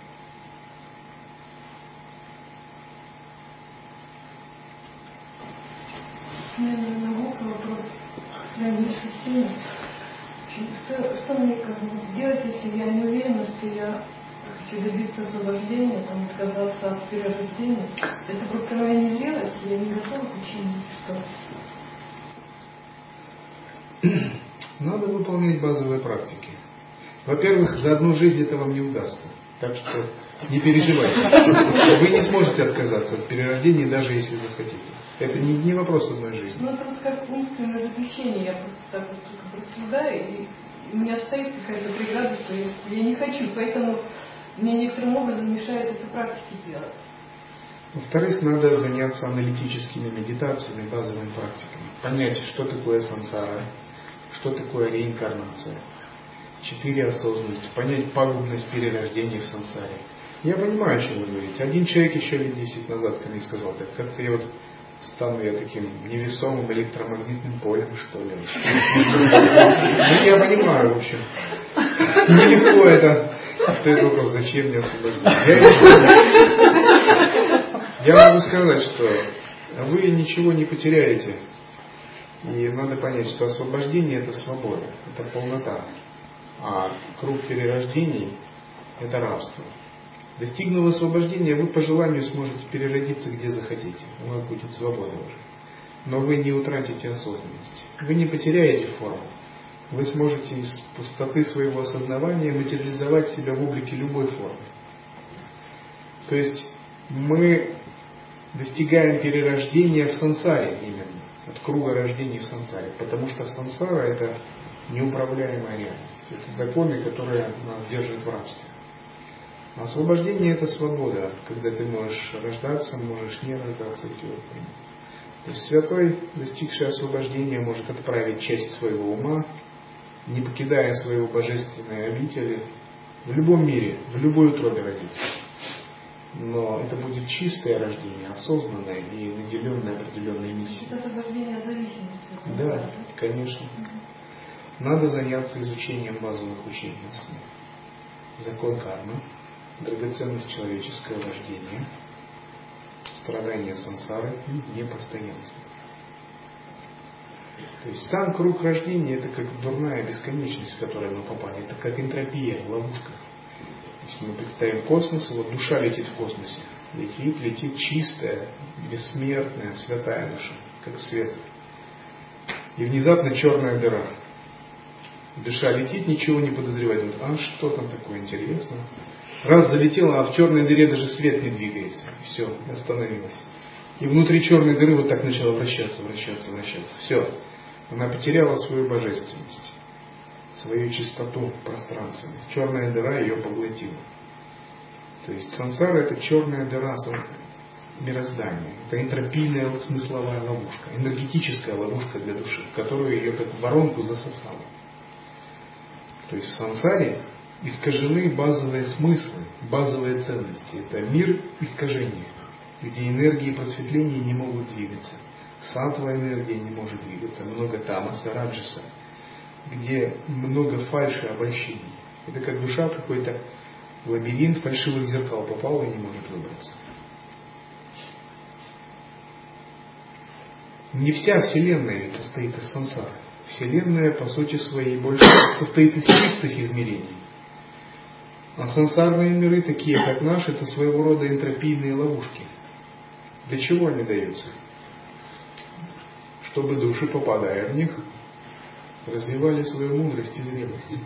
Наверное, вопрос связанный с системой. Что мне делать, если я не уверена, что я хочу добиться освобождения, там, отказаться от перерождения? Это просто моя незрелость, я не готова к учению. Что? Надо выполнять базовые практики. Во-первых, за одну жизнь это вам не удастся. Так что не переживайте. Вы не сможете отказаться от перерождения, даже если захотите. Это не вопрос одной жизни. Ну, это вот как умственное заключение. Я просто так вот рассуждаю, и у меня стоит какая-то преграда, что я не хочу. Поэтому мне некоторым образом мешает это практики делать. Во-вторых, надо заняться аналитическими медитациями, базовыми практиками. Понять, что такое сансара, что такое реинкарнация. 4 осознанности. Понять пагубность перерождения в сансаре. Я понимаю, о чем вы говорите. Один человек еще лет 10 назад ко мне сказал, так как-то я вот стану я таким невесомым электромагнитным полем, что ли. Ну, я понимаю, в общем. Нелегко это. Стоит вопрос, зачем мне освобождение. Я могу сказать, что вы ничего не потеряете. И надо понять, что освобождение – это свобода, это полнота. А круг перерождений – это рабство. Достигнув освобождения, вы по желанию сможете переродиться где захотите. У вас будет свобода уже. Но вы не утратите осознанность. Вы не потеряете форму. Вы сможете из пустоты своего осознавания материализовать себя в облике любой формы. То есть мы достигаем перерождения в сансаре именно. От круга рождений в сансаре. Потому что сансара – это неуправляемая реальность. Это законы, которые нас держат в рабстве. А освобождение – это свобода, когда ты можешь рождаться, можешь не рождаться. То есть святой, достигший освобождения, может отправить часть своего ума, не покидая своего божественной обители, в любом мире, в любой утробе родиться. Но это будет чистое рождение, осознанное и наделенное определенной миссией. Это освобождение от зависимости. Да, конечно. Надо заняться изучением базовых учений основ. Закон кармы, драгоценность человеческого рождения, страдания сансары и непостоянство. То есть сам круг рождения – это как дурная бесконечность, в которую мы попали. Это как энтропия, ловушка. Если мы представим космос, вот душа летит в космосе. Летит чистая, бессмертная, святая душа, как свет. И внезапно черная дыра. Душа летит, ничего не подозревает. Думает, а что там такое интересно? Раз залетела, а в черной дыре даже свет не двигается. Все, остановилась. И внутри черной дыры вот так начала вращаться. Все. Она потеряла свою божественность, свою чистоту пространственность. Черная дыра ее поглотила. То есть сансара – это черная дыра мироздания. Это энтропийная смысловая ловушка, энергетическая ловушка для души, которую ее как воронку засосала. То есть в сансаре искажены базовые смыслы, базовые ценности. Это мир искажения, где энергии просветления не могут двигаться. Саттва энергия не может двигаться, много тамаса, раджаса, где много фальши, обольщений. Это как душа в какой-то лабиринт фальшивых зеркал попала и не может выбраться. Не вся Вселенная ведь состоит из сансары. Вселенная, по сути своей, больше состоит из чистых измерений. А сансарные миры, такие как наш, это своего рода энтропийные ловушки. Для чего они даются? Чтобы души, попадая в них, развивали свою мудрость и зрелость.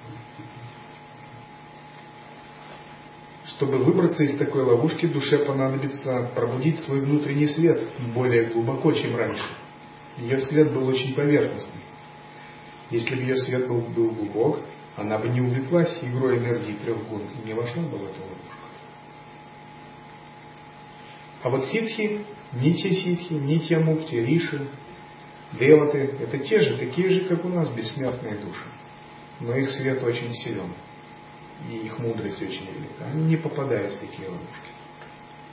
Чтобы выбраться из такой ловушки, душе понадобится пробудить свой внутренний свет более глубоко, чем раньше. Ее свет был очень поверхностный. Если бы ее свет был глубок, она бы не увлеклась игрой энергии 3 гун и не вошла бы в эту ловушку. А вот ситхи, нитья мукти, риши, деваты, это те же, такие же, как у нас, бессмертные души. Но их свет очень силен. И их мудрость очень велика. Они не попадают в такие ловушки.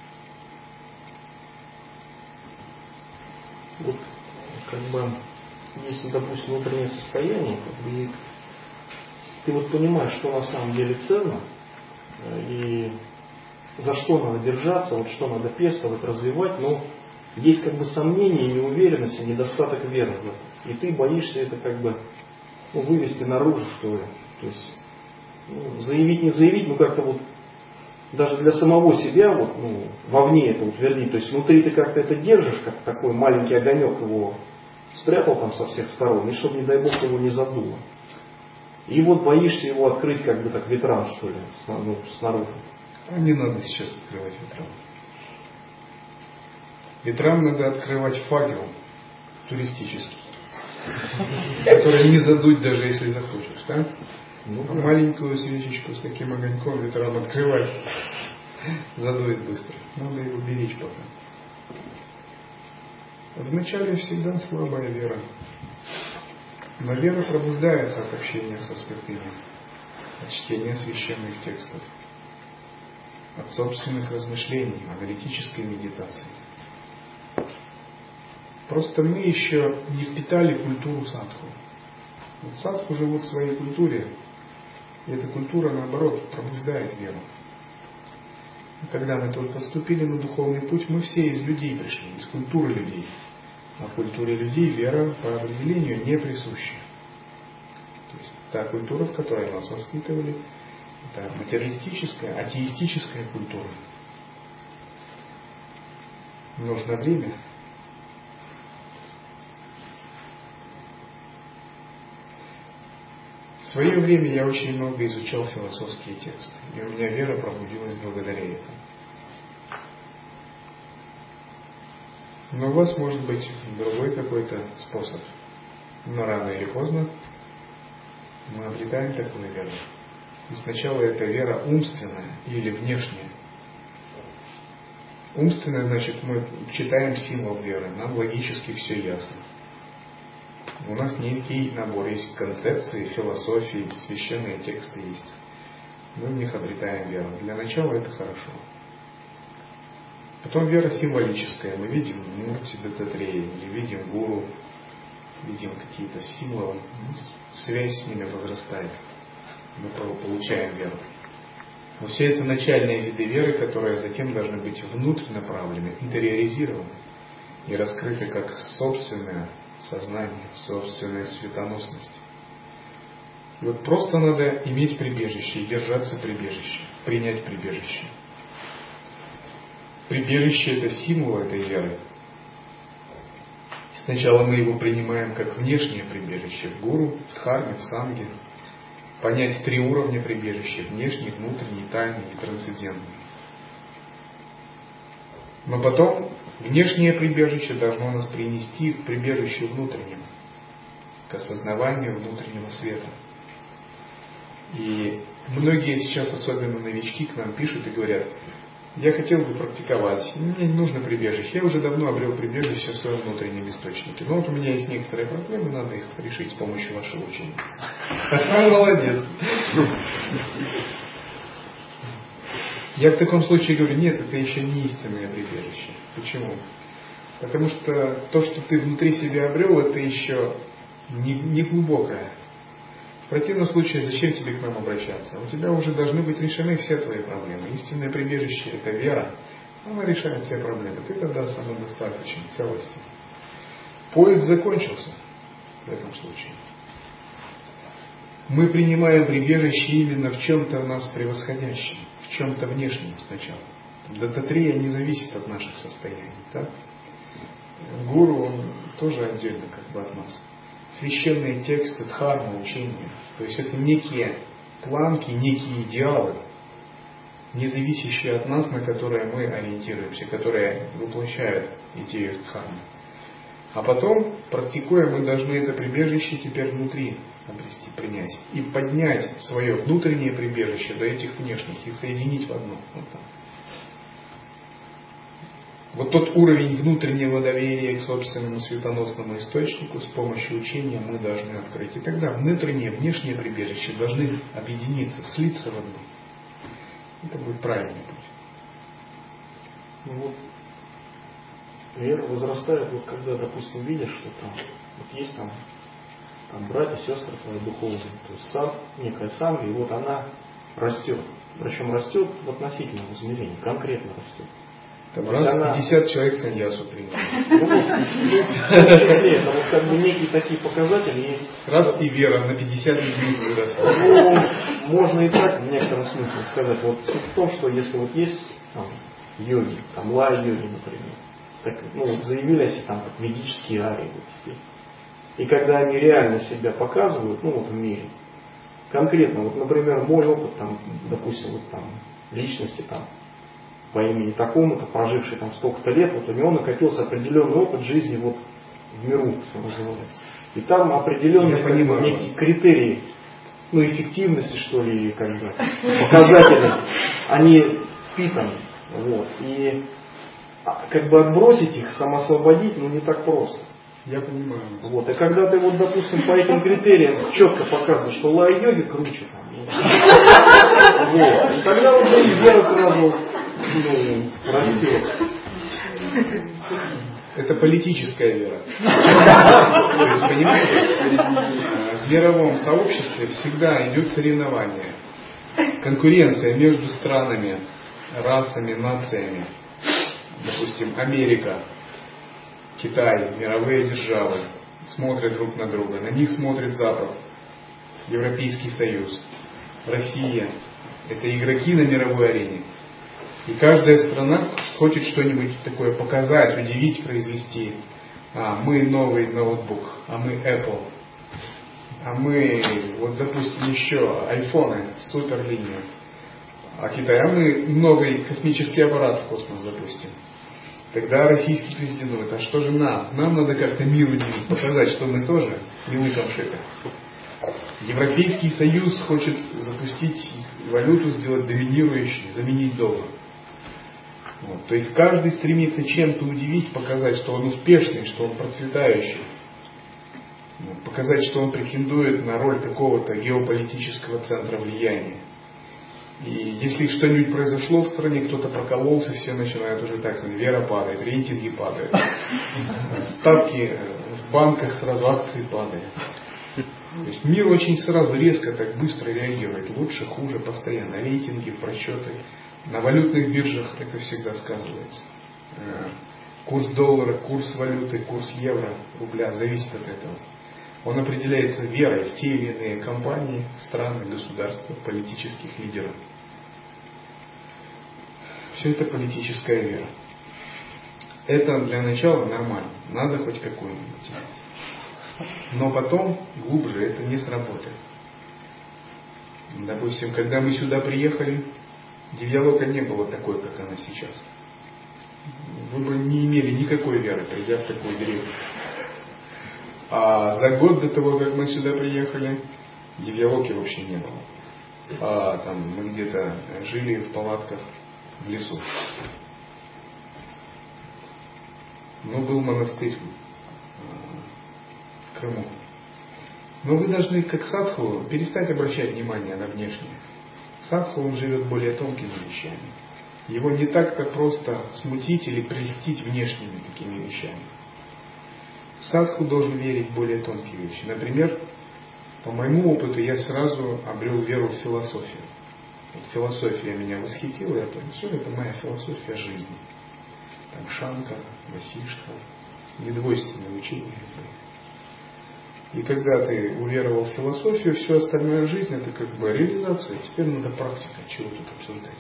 Вот, как бы если, допустим, внутреннее состояние, как бы, и ты вот понимаешь, что на самом деле ценно, и за что надо держаться, вот что надо пестовать, развивать, но есть как бы сомнения, неуверенность, и недостаток веры в это. И ты боишься это как бы вывести наружу, что ли. То есть заявить, не заявить, но как-то вот даже для самого себя вот, вовне это утвердить. То есть внутри ты как-то это держишь, как такой маленький огонек его спрятал там со всех сторон, и чтобы, не дай бог, его не задуло. И вот боишься его открыть как бы так ветрам, что ли, снаружи. А не надо сейчас открывать ветрам. Ветрам надо открывать факел туристический, который не задуть, даже если захочешь, да? Маленькую свечечку с таким огоньком ветрам открывать задует быстро. Надо его беречь пока. Вначале всегда слабая вера. Но вера пробуждается от общения со святыми, от чтения священных текстов, от собственных размышлений, аналитической медитации. Просто мы еще не впитали культуру садху. Вот садху живут в своей культуре, и эта культура, наоборот, пробуждает веру. И когда мы только вступили на духовный путь, мы все из людей пришли, из культуры людей. А в культуре людей вера по определению не присуща. То есть та культура, в которой нас воспитывали, это материалистическая, атеистическая культура. Нужно время. В свое время я очень много изучал философские тексты, и у меня вера пробудилась благодаря этому. Но у вас может быть другой какой-то способ. Но рано или поздно мы обретаем такую веру. И сначала это вера умственная или внешняя. Умственная, значит, мы читаем символ веры, нам логически все ясно. У нас некий набор есть концепции, философии, священные тексты есть. Мы в них обретаем веру. Для начала это хорошо. Потом вера символическая. Мы видим Мурти Даттатрея, или видим гуру, видим какие-то символы. Связь с ними возрастает. Мы получаем веру. Но все это начальные виды веры, которые затем должны быть внутрь направлены, интериоризированы и раскрыты как собственное сознание, собственная светоносность. И вот просто надо иметь прибежище и держаться прибежища, принять прибежище. Прибежище – это символ этой веры. Сначала мы его принимаем как внешнее прибежище в гуру, в дхарме, в санге. Понять 3 уровня прибежища – внешний, внутренний, тайный и трансцендентный. Но потом внешнее прибежище должно нас принести к прибежищу внутреннему, к осознаванию внутреннего света. И многие сейчас, особенно новички, к нам пишут и говорят: я хотел бы практиковать, мне не нужно прибежище, я уже давно обрел прибежище в своем внутреннем источнике. Но вот у меня есть некоторые проблемы, надо их решить с помощью вашего учения. Молодец. Я в таком случае говорю: нет, это еще не истинное прибежище. Почему? Потому что то, что ты внутри себя обрел, это еще не глубокое. В противном случае, зачем тебе к нам обращаться? У тебя уже должны быть решены все твои проблемы. Истинное прибежище – это вера. Она решает все проблемы. Ты тогда самодостаточен, целостен. Поиск закончился в этом случае. Мы принимаем прибежище именно в чем-то нас превосходящем, в чем-то внешнем сначала. Даттатрея не зависит от наших состояний. Так? Гуру, он тоже отдельно как бы от нас. Священные тексты, дхарма, учения. То есть это некие планки, некие идеалы, не зависящие от нас, на которые мы ориентируемся, которые воплощают идею дхармы. А потом, практикуя, мы должны это прибежище теперь внутри обрести, принять. И поднять свое внутреннее прибежище до этих внешних и соединить в одно. Вот так. Вот тот уровень внутреннего доверия к собственному светоносному источнику с помощью учения мы должны открыть. И тогда внутреннее, внешнее прибежище должны объединиться, слиться в одно. Это будет правильный путь. Ну вот, вера возрастает, вот когда, допустим, видишь, что там Вот есть там братья, сестры твои духовные, то есть некая самка, и вот она растет. Причем растет в относительном измерении, конкретно растет. Там раз в 50 человек саньясу приняли. Ну, в том числе, это вот как бы некие такие показатели. Раз и вера на 50 людей выросла. Ну, можно и так в некотором смысле сказать. Вот суть в том, что если вот есть там, йоги, там лай-йоги, например, так, ну, вот заявили о себе там как ведические арии. Вот, и когда они реально себя показывают, ну вот в мире, конкретно, вот, например, мой опыт, там, допустим, вот там личности там, по имени такому-то, проживший там столько-то лет, вот у него накопился определенный опыт жизни вот в миру, что называется. И там определенные некие критерии, ну, эффективности, что ли, как бы, показатели, они впитаны. Вот. И как бы отбросить их, самоосвободить, ну, не так просто. Я понимаю. Вот. И когда ты вот, допустим, по этим критериям четко показываешь, что лай-йоги круче, там, вот. И тогда уже и вера сразу растет. Это политическая вера. То есть, понимаете, в мировом сообществе всегда идет соревнование, конкуренция между странами, расами, нациями. Допустим, Америка, Китай, мировые державы смотрят друг на друга. На них смотрит Запад, Европейский Союз, Россия. Это игроки на мировой арене. И каждая страна хочет что-нибудь такое показать, удивить, произвести. Мы новый ноутбук, а мы Apple. А мы вот запустим еще айфоны, супер линию. А Китай, а мы новый космический аппарат в космос запустим. Тогда российский президент говорит, а что же нам? Нам надо как-то мир удивить, показать, что мы тоже не лыком шиты. Европейский Союз хочет запустить валюту, сделать доминирующей, заменить доллар. Вот. То есть каждый стремится чем-то удивить, показать, что он успешный, что он процветающий. Вот. Показать, что он претендует на роль какого-то геополитического центра влияния. И если что-нибудь произошло в стране, кто-то прокололся, все начинают уже так сказать, вера падает, рейтинги падают. Ставки в банках сразу, акции падают. То есть мир очень сразу резко, так быстро реагирует. Лучше, хуже, постоянно. Рейтинги, просчеты. На валютных биржах это всегда сказывается. Курс доллара, курс валюты, курс евро, рубля зависит от этого. Он определяется верой в те или иные компании, страны, государства, политических лидеров. Все это политическая вера. Это для начала нормально. Надо хоть какую-нибудь. Но потом глубже это не сработает. Допустим, когда мы сюда приехали, Дивьялока не было такой, как она сейчас. Вы бы не имели никакой веры, придя в такую деревню. А за год до того, как мы сюда приехали, Дивьялоки вообще не было. Там мы где-то жили в палатках в лесу. Но был монастырь в Крыму. Но вы должны, как садху, перестать обращать внимание на внешнее. Садху, он живет более тонкими вещами. Его не так-то просто смутить или прельстить внешними такими вещами. Садху должен верить в более тонкие вещи. Например, по моему опыту я сразу обрел веру в философию. Вот философия меня восхитила, я понял, что это моя философия жизни. Там Шанка, Васиштха, недвойственное учение. И когда ты уверовал в философию, всю остальную жизнь это как бы реализация. Теперь надо практика, чего тут обсуждать.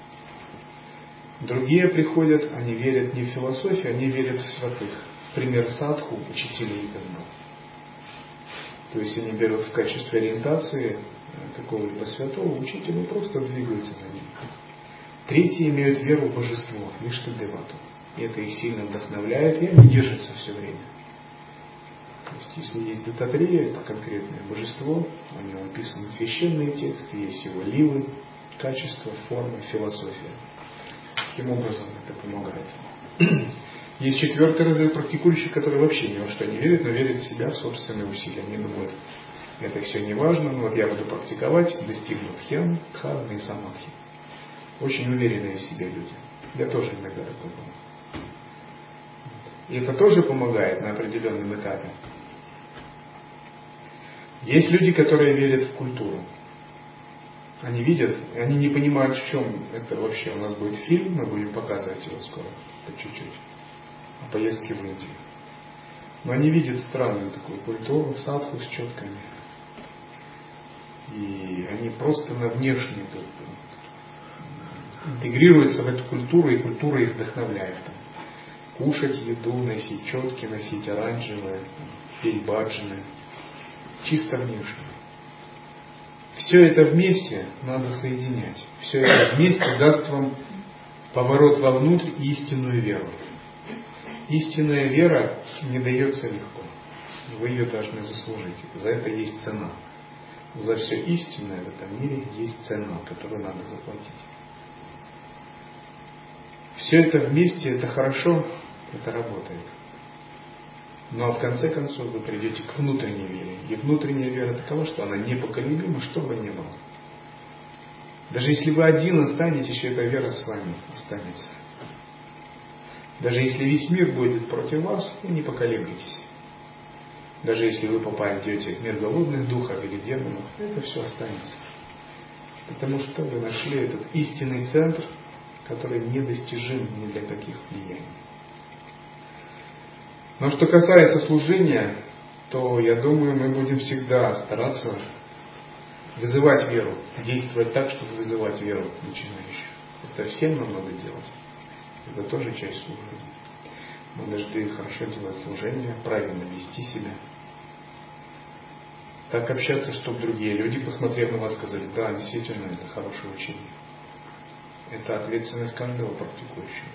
Другие приходят, они верят не в философию, они верят в святых. Пример садху, учителей как бы. То есть они берут в качестве ориентации какого-либо святого учителя и просто двигаются за ним. Третьи имеют веру в божество, Виштадевату. И это их сильно вдохновляет, и они держатся все время. То есть, если есть Дататрея, это конкретное божество, у него описаны священные тексты, есть его лилы, качества, формы, философия. Таким образом это помогает. Есть четвертый разряд практикующих, которые вообще ни во что не верят, но верят в себя, в собственные усилия. Они думают, это все не важно, но вот я буду практиковать, достигну дхьяны, дхармы и самадхи. Очень уверенные в себе люди. Я тоже иногда такой был. И это тоже помогает на определенном этапе. Есть люди, которые верят в культуру. Они видят, они не понимают, в чем это вообще. У нас будет фильм, мы будем показывать его скоро, по чуть-чуть, о поездке в Индию. Но они видят странную такую культуру, садху с четками. И они просто на внешнюю интегрируются в эту культуру, и культура их вдохновляет. Кушать еду, носить четки, носить оранжевые, петь баджаны. Чисто внешне. Все это вместе надо соединять. Все это вместе даст вам поворот вовнутрь и истинную веру. Истинная вера не дается легко. Вы ее должны заслужить. За это есть цена. За все истинное в этом мире есть цена, которую надо заплатить. Все это вместе, это хорошо, это работает. Но в конце концов вы придете к внутренней вере. И внутренняя вера такова, что она непоколебима, что бы ни было. Даже если вы один останетесь, эта вера с вами останется. Даже если весь мир будет против вас, вы не поколеблетесь. Даже если вы попадете в мир голодных духов или демонов, это все останется. Потому что вы нашли этот истинный центр, который недостижим ни для каких влияний. Но что касается служения, то, я думаю, мы будем всегда стараться вызывать веру, действовать так, чтобы вызывать веру начинающих. Это всем нам надо делать. Это тоже часть служения. Мы должны хорошо делать служение, правильно вести себя. Так общаться, чтобы другие люди, посмотрев на вас, сказали: да, действительно, это хорошее учение. Это ответственность каждого практикующего.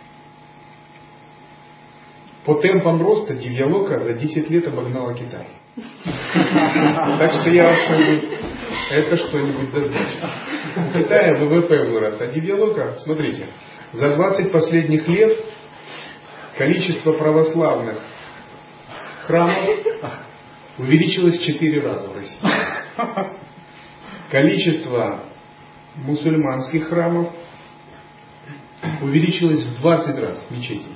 По темпам роста Дивьялока за 10 лет обогнала Китай. Так что я вас скажу, это что-нибудь дозначит. У Китая ВВП вырос, а Дивьялока, смотрите, за 20 последних лет количество православных храмов увеличилось в 4 раза в России. Количество мусульманских храмов увеличилось в 20 раз, мечетей.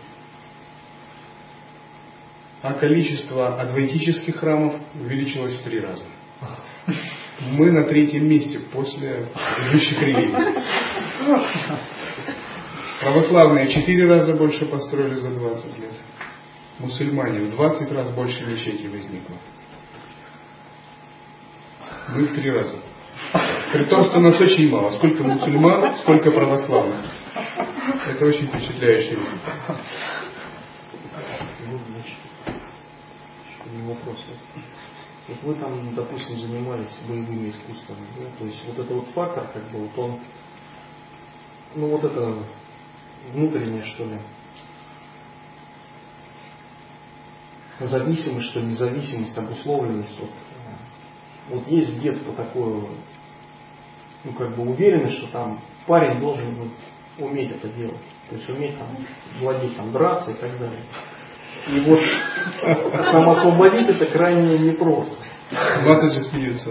А количество адвентических храмов увеличилось в 3 раза. Мы на 3-м месте после предыдущих религий. Православные 4 раза больше построили за 20 лет. Мусульмане в 20 раз больше мечетей возникло. Мы в 3 раза. При том, что нас очень мало. Сколько мусульман, сколько православных. Это очень впечатляющий результат. Вопрос. Вот вы там, допустим, занимались боевыми искусствами, да? То есть вот этот вот фактор, как бы вот он, ну вот это внутреннее, что ли, зависимость, что ли, независимость, обусловленность, вот есть с детства такое, ну как бы уверенность, что там парень должен вот уметь это делать, то есть уметь там владеть, там драться и так далее. И вот самоосвободить это крайне непросто. Матаджи смеется.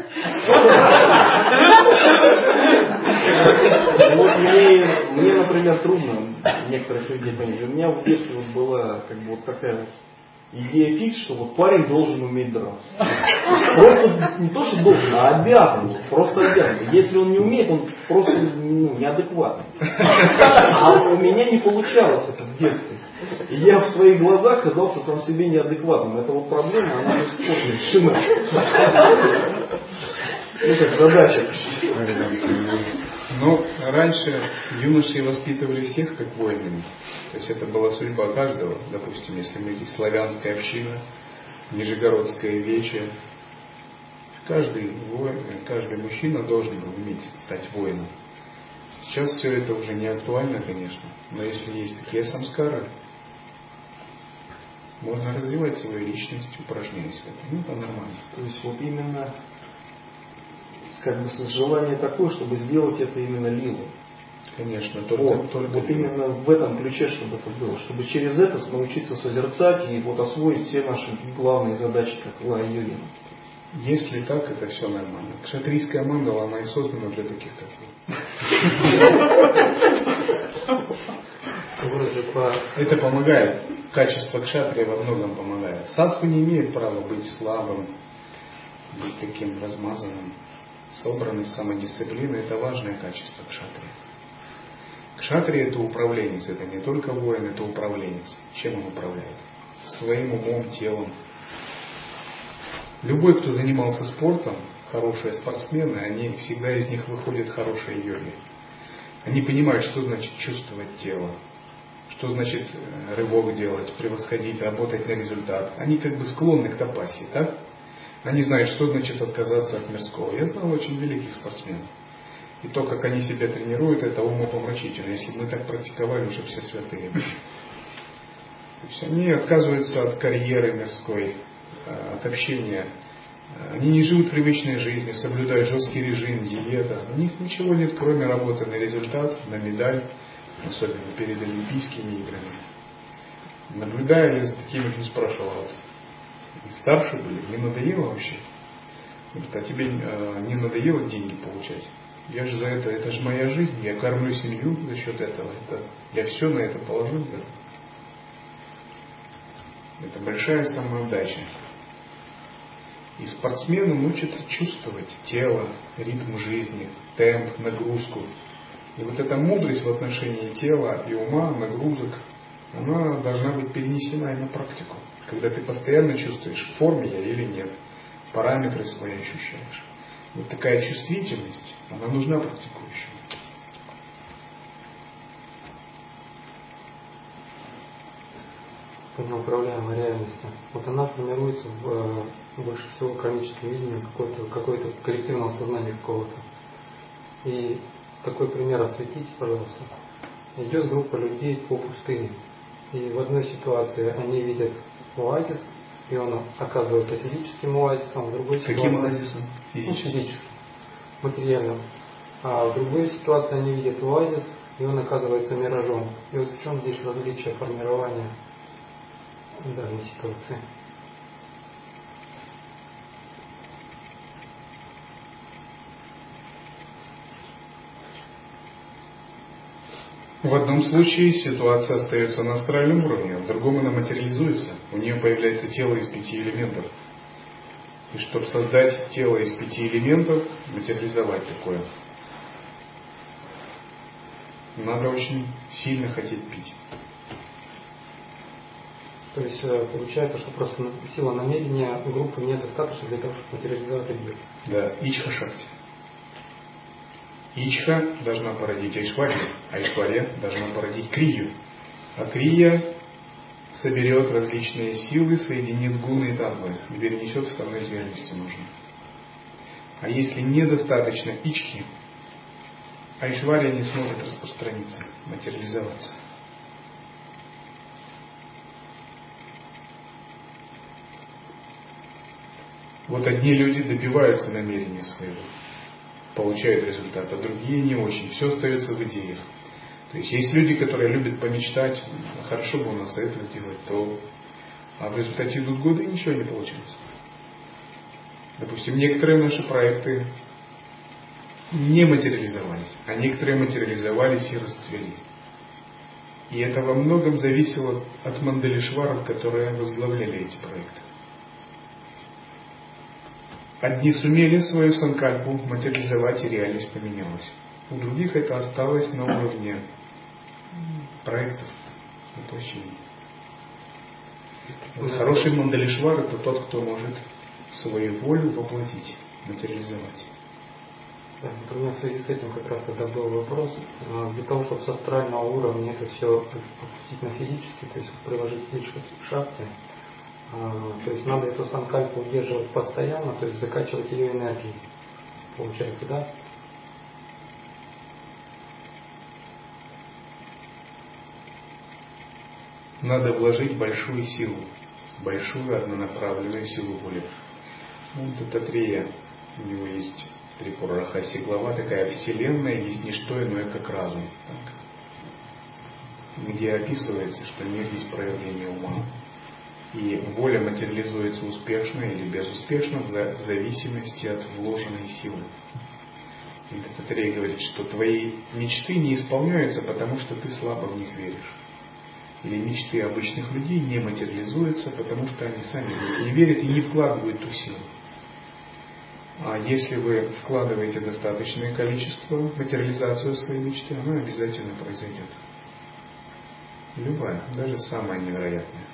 Вот мне, например, трудно некоторых людей понять. У меня в детстве вот была как бы вот такая идея фикс, что вот парень должен уметь драться. Просто не то, что должен, а обязан. Просто обязан. Если он не умеет, он просто неадекватный. А у меня не получалось это в детстве. И я в своих глазах казался сам себе неадекватным. Это вот проблема, она до сих пор не решена. Ну как задача. Но раньше юношей воспитывали всех как воинами. То есть это была судьба каждого. Допустим, если мы здесь славянская община, Нижегородская вече, каждый воин, каждый мужчина должен был уметь стать воином. Сейчас все это уже не актуально, конечно, но если есть такие самскары, можно развивать свою личность, упражняясь в этом. Ну, это нормально. То есть вот именно как бы желание такое, чтобы сделать это именно лилой. Конечно, только вот именно в этом ключе, чтобы это было. Чтобы через это научиться созерцать и вот освоить все наши главные задачи, как лая-йогина. Если так, это все нормально. Кшатрийская мандала, она и создана для таких, как вы. Это помогает. Качество кшатрия во многом помогает. Садху не имеет права быть слабым, быть таким размазанным. Собранность, самодисциплина – это важное качество кшатрия. Кшатрия – это управленец, это не только воин, это управленец. Чем он управляет? Своим умом, телом. Любой, кто занимался спортом, хорошие спортсмены, они всегда из них выходят хорошие йоги. Они понимают, что значит чувствовать тело, что значит рывок делать, превосходить, работать на результат. Они как бы склонны к тапаси, так? Они знают, что значит отказаться от мирского. Я знал очень великих спортсменов. И то, как они себя тренируют, это умопомрачительно. Если бы мы так практиковали, уже все святые. То есть они отказываются от карьеры мирской, от общения. Они не живут привычной жизнью, соблюдают жесткий режим, диета. У них ничего нет, кроме работы на результат, на медаль, особенно перед Олимпийскими играми. Наблюдая, я за такими людьми спрашивал, вот, старше были, не надоело вообще? Говорит, а тебе не надоело деньги получать? Я же за это же моя жизнь, я кормлю семью за счет этого. Я все на это положу. Да? Это большая самоотдача. И спортсменам учатся чувствовать тело, ритм жизни, темп, нагрузку. И вот эта мудрость в отношении тела и ума, нагрузок, она должна быть перенесена и на практику. Когда ты постоянно чувствуешь, в форме я или нет, параметры свои ощущаешь. Вот такая чувствительность, она нужна практикующим. По неуправляемой реальности. Вот она формируется больше всего кармическим видением какое-то коллективного сознания какого-то. И такой пример осветите, пожалуйста. Идет группа людей по пустыне. И в одной ситуации они видят оазис, и он оказывается физическим оазисом, в другой ситуации... Каким оазисом? Физическим. Материальным. А в другой ситуации они видят оазис, и он оказывается миражом. И вот в чем здесь различие формирования данной ситуации? В одном случае ситуация остается на астральном уровне, в другом она материализуется. У нее появляется тело из 5 элементов. И чтобы создать тело из 5 элементов, материализовать такое, надо очень сильно хотеть пить. То есть получается, что просто сила намерения группы недостаточно для того, чтобы материализовать объект. Да, ичха-шакти. Ичха должна породить Айшварью, а Айшварья должна породить Крию. А Крия соберет различные силы, соединит гуны и татвы и перенесет в тоннель реальности нужно. А если недостаточно ичхи, Айшварья не сможет распространиться, материализоваться. Вот одни люди добиваются намерения своего, получают результат, а другие не очень. Все остается в идеях. То есть есть люди, которые любят помечтать, хорошо бы у нас это сделать, то, а в результате идут годы и ничего не получается. Допустим, некоторые наши проекты не материализовались, а некоторые материализовались и расцвели. И это во многом зависело от Мандалишваров, которые возглавляли эти проекты. Одни сумели свою санкальпу материализовать, и реальность поменялась. У других это осталось на уровне проектов, воплощений. Вот хороший Мандалишвар — это тот, кто может свою волю воплотить, материализовать. Да, вот у меня в связи с этим как раз тогда был вопрос. Для того, чтобы с астрального уровня это все опустить на физический, то есть приложить физическую шахты, то есть надо эту санкальпу удерживать постоянно, то есть закачивать ее энергией. Получается, да? Надо вложить большую силу, большую однонаправленную силу воли. Даттатрея, у него есть Трипура Рахаси глава, такая вселенная есть не что иное, как разум. Так? Где описывается, что мир есть проявление ума. И воля материализуется успешно или безуспешно в зависимости от вложенной силы. И Даттатрея говорит, что твои мечты не исполняются, потому что ты слабо в них веришь. Или мечты обычных людей не материализуются, потому что они сами в них не верят и не вкладывают ту силу. А если вы вкладываете достаточное количество в материализацию своей мечты, она обязательно произойдет. Любая, даже самая невероятная.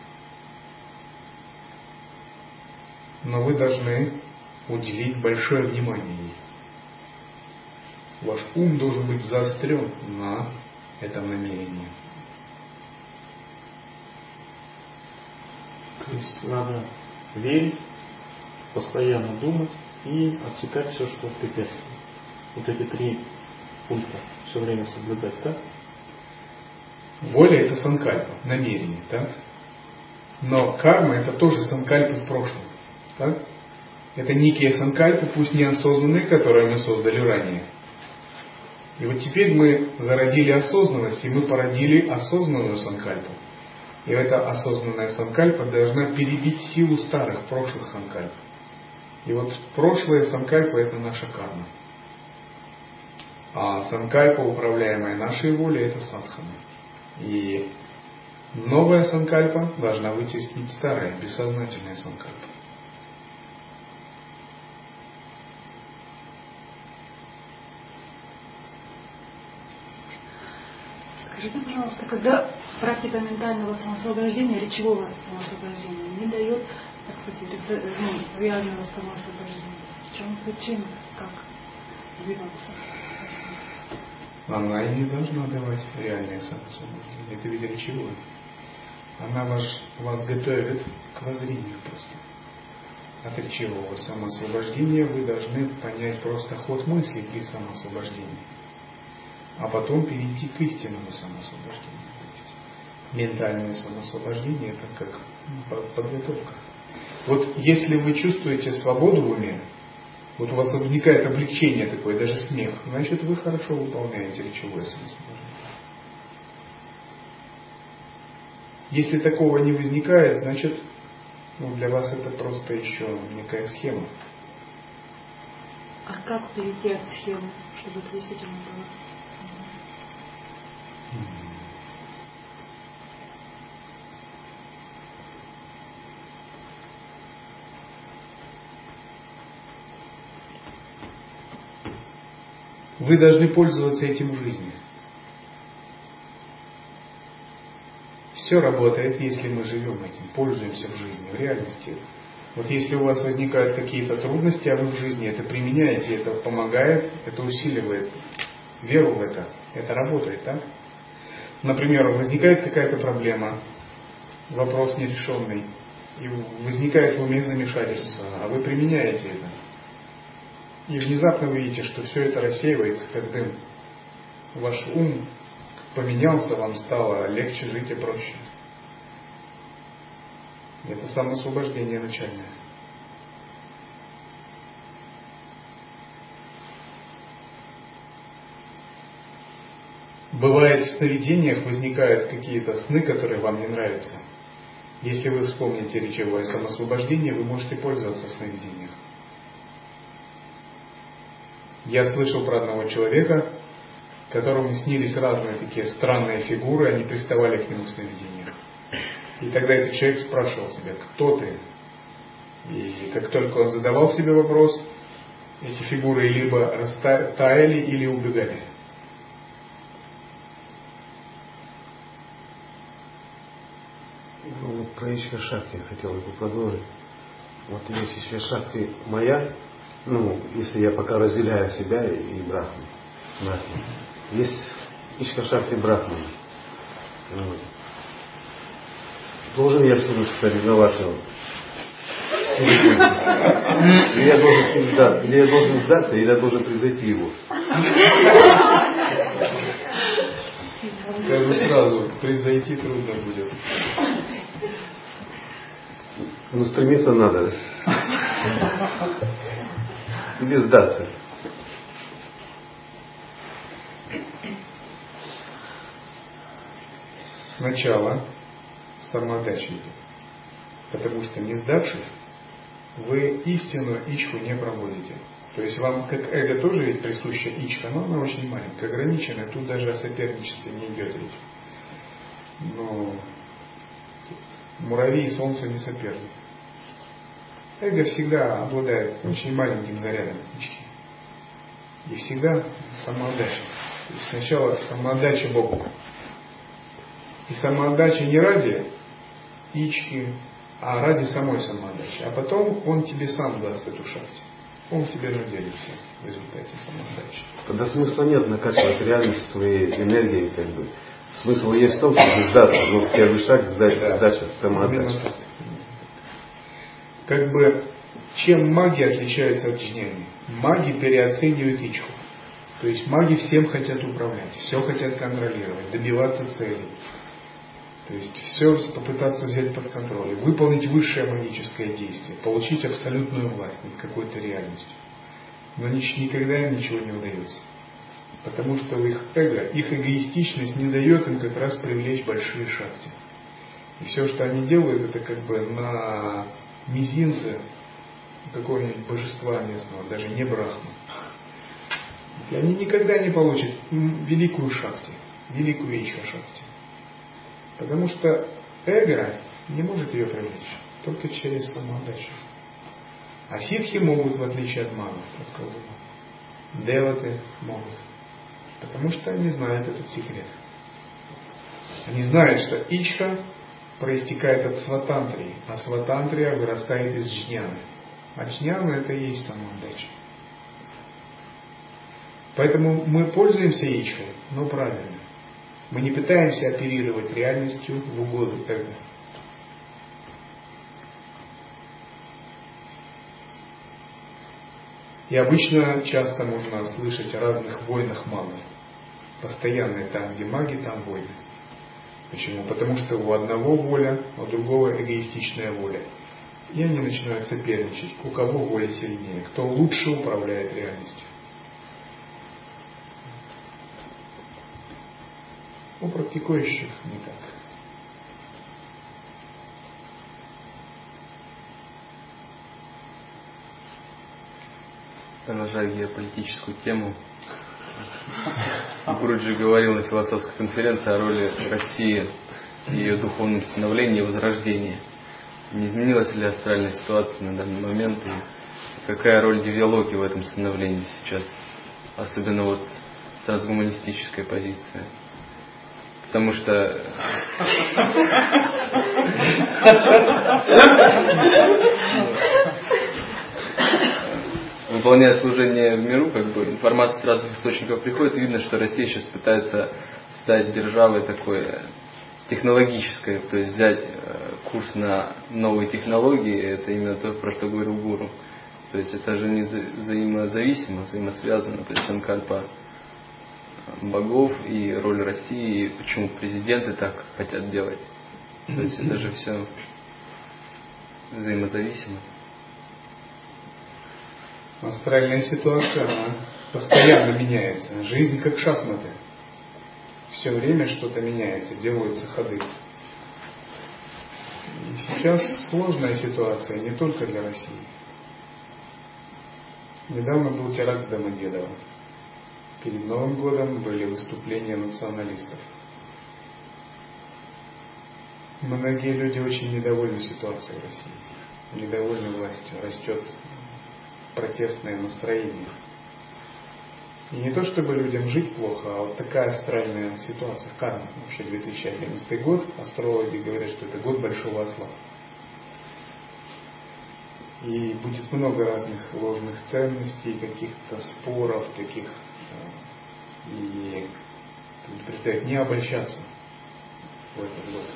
Но вы должны уделить большое внимание ей. Ваш ум должен быть заострен на этом намерении. То есть надо верить, постоянно думать и отсекать все, что препятствует. Вот эти 3 пункта все время соблюдать, так? Воля — это санкальпа, намерение, так? Но карма — это тоже санкальпы в прошлом, так? Это некие санкальпы, пусть неосознанные, которые мы создали ранее. И вот теперь мы зародили осознанность, и мы породили осознанную санкальпу. И эта осознанная санкальпа должна перебить силу старых, прошлых санкальп. И вот прошлые санкальпы — это наша карма. А санкальпа, управляемая нашей волей, это садхана. И новая санкальпа должна вытеснить старая, бессознательная санкальпа. Скажите, пожалуйста, когда практика ментального самоосвобождения, речевого самоосвобождения не дает, так сказать, реального самоосвобождения, в чем причина, как двигаться? Она и не должна давать реальное самоосвобождение. Это ведь речевое. Она вас готовит к воззрению просто. От речевого самоосвобождения вы должны понять просто ход мысли при самоосвобождении. А потом перейти к истинному самоосвобождению. Ментальное самоосвобождение — это как подготовка. Вот если вы чувствуете свободу в уме, вот у вас возникает облегчение такое, даже смех, значит вы хорошо выполняете речевое самоосвобождение. Если такого не возникает, значит для вас это просто еще некая схема. А как перейти от схемы, чтобы это действительно было? Вы должны пользоваться этим в жизни. Все работает, если мы живем этим, пользуемся в жизни, в реальности. Вот если у вас возникают какие-то трудности, а вы в жизни это применяете, это помогает, это усиливает веру в это работает, так? Например, возникает какая-то проблема, вопрос нерешенный, и возникает в уме замешательство, а вы применяете это. И внезапно вы видите, что все это рассеивается, как дым. Ваш ум поменялся, вам стало легче жить и проще. Это самоосвобождение начальное. Бывает, в сновидениях возникают какие-то сны, которые вам не нравятся. Если вы вспомните речевое самоосвобождение, вы можете пользоваться в сновидениях. Я слышал про одного человека, которому снились разные такие странные фигуры, они приставали к нему в сновидениях. И тогда этот человек спрашивал себя, кто ты? И как только он задавал себе вопрос, эти фигуры либо растаяли или убегали. Ну, вот про Ишва-шакти я хотел бы продолжить. Вот есть Ишва-шакти моя, если я пока разделяю себя и Брахму. Есть Ишва-шакти Брахмана. Вот. Должен я с ним соревноваться? Или я должен сдаться, или я должен превзойти его? Скажу сразу, превзойти трудно будет. Но стремиться надо. Или сдаться. Сначала самоотдача идет. Потому что не сдавшись, вы истинную ичху не проводите. То есть вам, как эго тоже ведь присуща ичха, но она очень маленькая, ограниченная, тут даже о соперничестве не идет речь. Но муравей и солнце не соперник. Эго всегда обладает очень маленьким зарядом ичхи. И всегда самоотдача. То есть сначала самоотдача Богу. И самоотдача не ради ичхи, а ради самой самоотдачи. А потом он тебе сам даст эту шакти. Он тебе наделится в результате самоотдачи. Тогда смысла нет накачивать реальность своей энергией, как бы. Смысл есть в том, чтобы сдаться. Но в первый шаг сдача, самоотдача. Как бы, чем маги отличаются от джняни? Маги переоценивают ичху. То есть маги всем хотят управлять, все хотят контролировать, добиваться целей. То есть все попытаться взять под контроль, выполнить высшее магическое действие, получить абсолютную власть над какой-то реальностью. Но никогда им ничего не удается. Потому что их эго, их эгоистичность не дает им как раз привлечь большие шакти. И все, что они делают, это как бы на мизинце какого-нибудь божества местного, даже не брахмы. И они никогда не получат великую шакти, великую ичха шакти. Потому что эго не может ее привлечь, только через самоотдачу. А ситхи могут, в отличие от магов, от колдунов. Деваты могут. Потому что они знают этот секрет. Они знают, что ичха проистекает от сватантрии, а сватантрия вырастает из джняны. А джняна это и есть самоотдача. Поэтому мы пользуемся ичхой, но правильно. Мы не пытаемся оперировать реальностью в угоду эго. И обычно часто можно слышать о разных войнах магов. Постоянно там, где маги, там войны. Почему? Потому что у одного воля, у другого эгоистичная воля. И они начинают соперничать, у кого воля сильнее, кто лучше управляет реальностью. У практикующих не так. Продолжая геополитическую тему, Гуруджи говорил на философской конференции о роли России и ее духовном становлении и возрождении. Не изменилась ли астральная ситуация на данный момент и какая роль девиологии в этом становлении сейчас, особенно вот с трансгуманистической позиции? Потому что выполняя служение в миру, как бы информация с разных источников приходит, и видно, что Россия сейчас пытается стать державой такой технологической, то есть взять курс на новые технологии, это именно то, про что говорил Гуру. То есть это же не взаимозависимо, взаимосвязано, то есть санкальпа богов и роль России, и почему президенты так хотят делать. То есть это же все взаимозависимо. Астральная ситуация, она постоянно меняется. Жизнь как шахматы. Все время что-то меняется, делаются ходы. И сейчас сложная ситуация не только для России. Недавно был теракт в Домодедово. Перед Новым годом были выступления националистов. Многие люди очень недовольны ситуацией в России. Недовольны властью. Растет протестное настроение. И не то, чтобы людям жить плохо, а вот такая астральная ситуация, карма. Вообще 2011 год, астрологи говорят, что это год большого осла. И будет много разных ложных ценностей, каких-то споров, таких. И предстоит не обольщаться в этот год.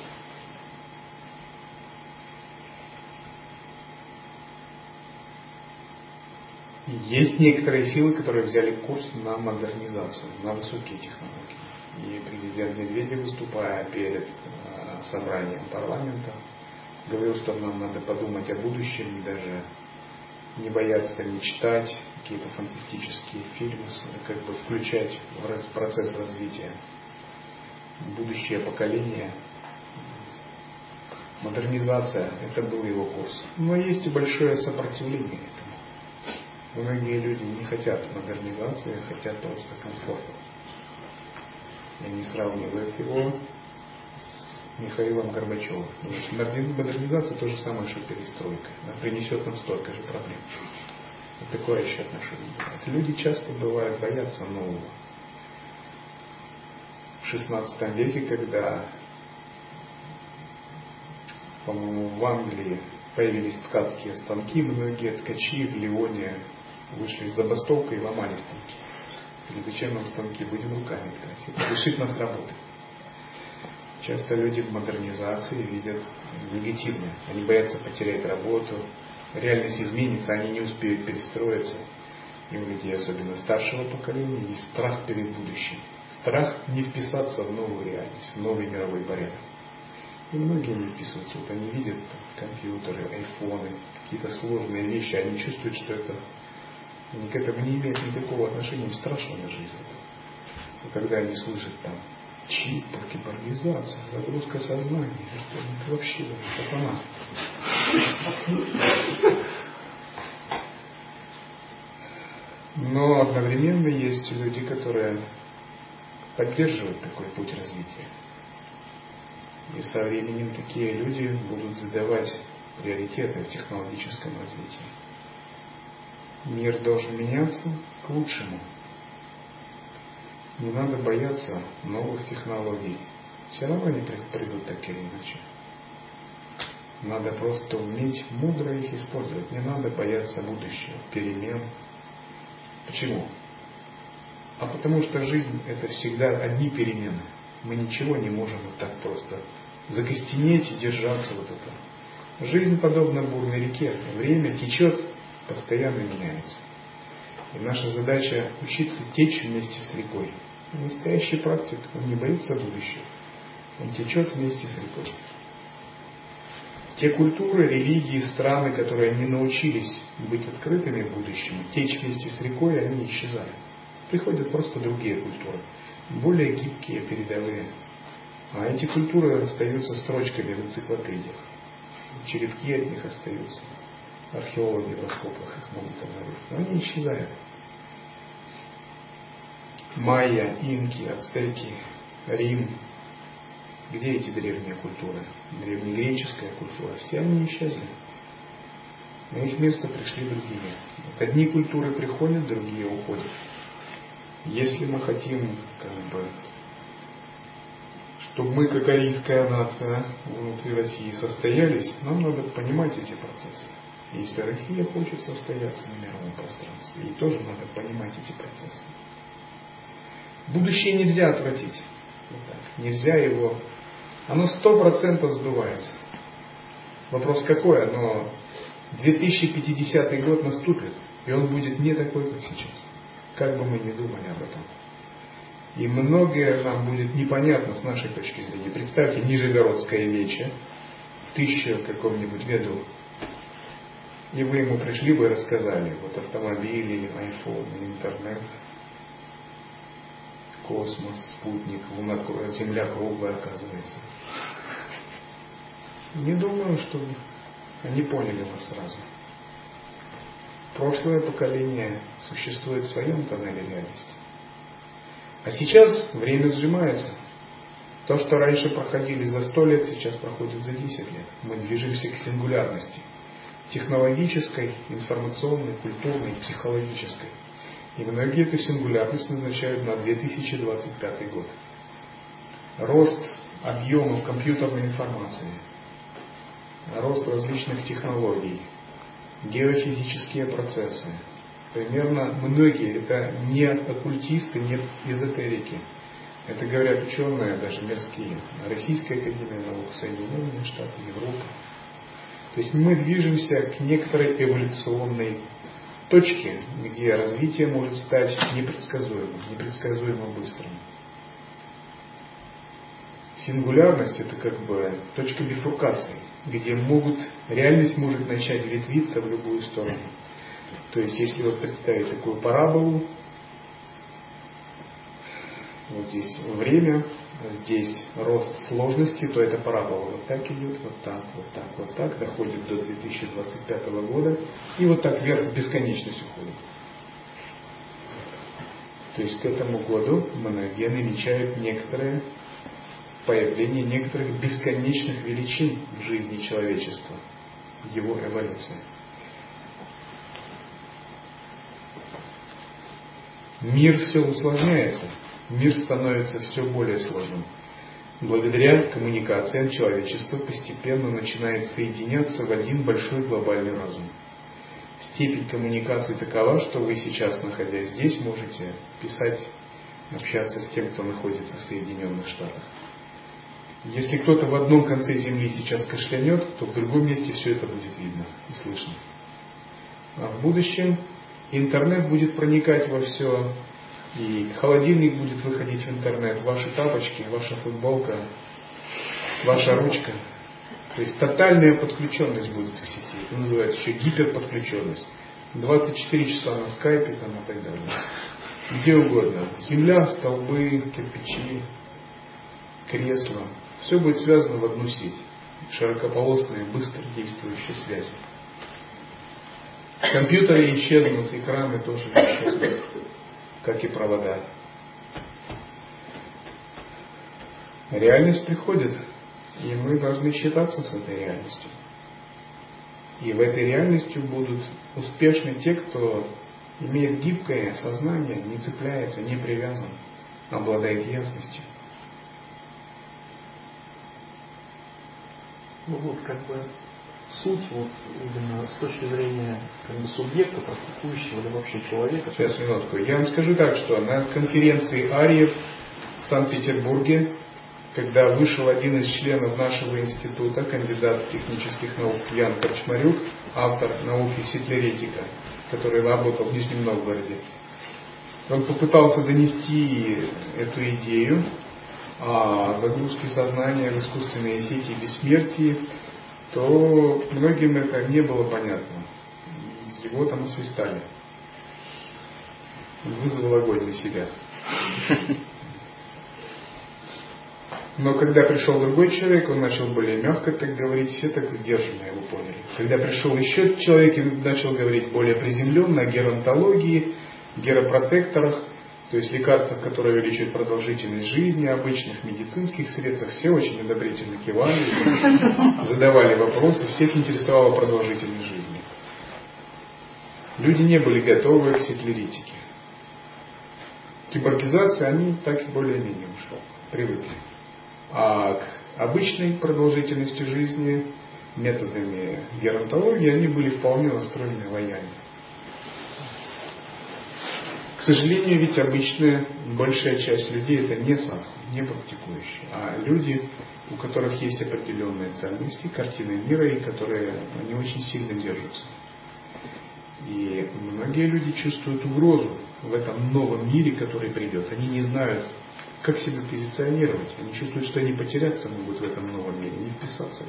Есть некоторые силы, которые взяли курс на модернизацию, на высокие технологии. И президент Медведев, выступая перед собранием парламента, говорил, что нам надо подумать о будущем, даже не бояться мечтать, какие-то фантастические фильмы, как бы включать в процесс развития будущее поколение. Модернизация, это был его курс. Но есть и большое сопротивление этому. Многие люди не хотят модернизации, хотят просто комфорта. И они сравнивают его Михаилом Горбачевым. Модернизация то же самое, что перестройка. Она принесет нам столько же проблем. Вот такое еще отношение бывает. Люди часто бывают боятся нового. В XVI веке, когда, по-моему, в Англии появились ткацкие станки, многие ткачи в Лионе вышли с забастовкой и ломали станки. Или зачем нам станки, будем руками ткать, это лишит нас работы. Часто люди в модернизации видят негативное. Они боятся потерять работу, реальность изменится, они не успеют перестроиться. И у людей, особенно старшего поколения, есть страх перед будущим. Страх не вписаться в новую реальность, в новый мировой порядок. И многие не вписываются. Вот они видят компьютеры, айфоны, какие-то сложные вещи, они чувствуют, что это к этому не имеет никакого отношения, им страшно даже из этого. И когда они слышат там чип, киборгизация, загрузка сознания, это вообще сатана. Но одновременно есть люди, которые поддерживают такой путь развития. И со временем такие люди будут задавать приоритеты в технологическом развитии. Мир должен меняться к лучшему. Не надо бояться новых технологий. Все равно они придут так или иначе. Надо просто уметь мудро их использовать. Не надо бояться будущего, перемен. Почему? А потому что жизнь — это всегда одни перемены. Мы ничего не можем вот так просто закостенеть и держаться вот это. Жизнь подобна бурной реке. Время течет, постоянно меняется. И наша задача — учиться течь вместе с рекой. И настоящий практик, он не боится будущего. Он течет вместе с рекой. Те культуры, религии, страны, которые не научились быть открытыми к будущему, течь вместе с рекой, они исчезают. Приходят просто другие культуры, более гибкие, передовые. А эти культуры остаются строчками в энциклопедиях. Черепки от них остаются. Археологи в раскопках их могут обнаружить. Но они исчезают. Майя, инки, ацтеки, Рим. Где эти древние культуры? Древнегреческая культура. Все они исчезли. На их место пришли другие. Вот одни культуры приходят, другие уходят. Если мы хотим, чтобы мы, как арийская нация, внутри России состоялись, нам надо понимать эти процессы. Если Россия хочет состояться на мировом пространстве, ей тоже надо понимать эти процессы. Будущее нельзя отвратить. Вот так. Нельзя его... Оно 100% сбывается. Вопрос какой? Оно 2050 год наступит, и он будет не такой, как сейчас. Как бы мы ни думали об этом. И многое нам будет непонятно с нашей точки зрения. Представьте, Нижегородское вече в 1000 каком-нибудь году. И вы ему пришли бы и рассказали. Вот автомобили, айфон, интернет, космос, спутник, Луна, Земля круглая, оказывается. Не думаю, что они поняли вас сразу. Прошлое поколение существует в своем тоннеле реальности. А сейчас время сжимается. То, что раньше проходили за 100 лет, сейчас проходит за 10 лет. Мы движемся к сингулярности. Технологической, информационной, культурной, психологической. И многие эту сингулярность назначают на 2025 год. Рост объемов компьютерной информации, рост различных технологий, геофизические процессы. Примерно многие, это не оккультисты, не эзотерики. Это говорят ученые, даже мирские. Российская академия наук, Соединенные Штаты, Европа. То есть мы движемся к некоторой эволюционной точке, где развитие может стать непредсказуемым, непредсказуемо быстрым. Сингулярность — это как бы точка бифуркации, где реальность может начать ветвиться в любую сторону. То есть, если вот представить такую параболу, вот здесь время, здесь рост сложности, то эта парабола вот так идет, вот так, вот так, вот так, доходит до 2025 года, и вот так вверх в бесконечность уходит. То есть к этому году многие намечают некоторые появление некоторых бесконечных величин в жизни человечества, его эволюция. Мир все усложняется, мир становится все более сложным. Благодаря коммуникациям человечество постепенно начинает соединяться в один большой глобальный разум. Степень коммуникации такова, что вы сейчас, находясь здесь, можете писать, общаться с тем, кто находится в Соединенных Штатах. Если кто-то в одном конце Земли сейчас кашлянет, то в другом месте все это будет видно и слышно. А в будущем интернет будет проникать во все, и холодильник будет выходить в интернет, ваши тапочки, ваша футболка, ваша ручка. То есть тотальная подключенность будет к сети. Это называется еще гиперподключенность. 24 часа на скайпе там, и так далее. Где угодно. Земля, столбы, кирпичи, кресла. Все будет связано в одну сеть. Широкополосная, быстро действующая связь. Компьютеры исчезнут, экраны тоже исчезнут, как и провода. Реальность приходит, и мы должны считаться с этой реальностью. И в этой реальности будут успешны те, кто имеет гибкое сознание, не цепляется, не привязан, обладает ясностью. Ну вот как бы суть вот именно с точки зрения как бы субъекта, практикующего или вообще человека. Сейчас, минутку. Я вам скажу так, что на конференции Ариев в Санкт-Петербурге, когда вышел один из членов нашего института, кандидат технических наук Ян Корчмарюк, автор науки сетлеретика, который работал в Нижнем Новгороде, он попытался донести эту идею о загрузке сознания в искусственные сети бессмертия, то многим это не было понятно. Его там освистали. Он вызвал огонь для себя. Но когда пришел другой человек, он начал более мягко так говорить, все так сдержанно его поняли. Когда пришел еще человек и начал говорить более приземленно о геронтологии, геропротекторах, то есть лекарствах, которые увеличивают продолжительность жизни, обычных медицинских средствах, все очень одобрительно кивали, задавали вопросы, всех интересовала продолжительность жизни. Люди не были готовы к сетлеритике. К киборгизации они так и более-менее уже привыкли. А к обычной продолжительности жизни методами геронтологии они были вполне настроены лояльно. К сожалению, ведь обычная большая часть людей это не садху, не практикующие, а люди, у которых есть определенные ценности, картины мира, и которые они очень сильно держатся. И многие люди чувствуют угрозу в этом новом мире, который придет. Они не знают, как себя позиционировать. Они чувствуют, что они потеряться могут в этом новом мире, не вписаться.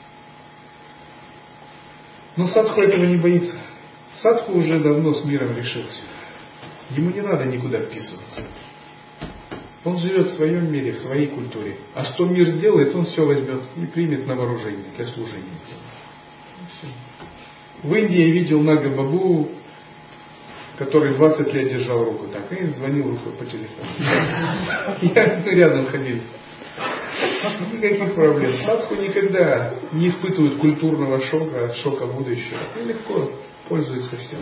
Но садху этого не боится. Садху уже давно с миром решился. Ему не надо никуда вписываться. Он живет в своем мире, в своей культуре. А что мир сделает, он все возьмет и примет на вооружение для служения. В Индии я видел Нага Бабу, который 20 лет держал руку так и звонил рукой по телефону. Я рядом ходил. Никаких проблем. Садху никогда не испытывают культурного шока, шока будущего. И легко пользуются всем.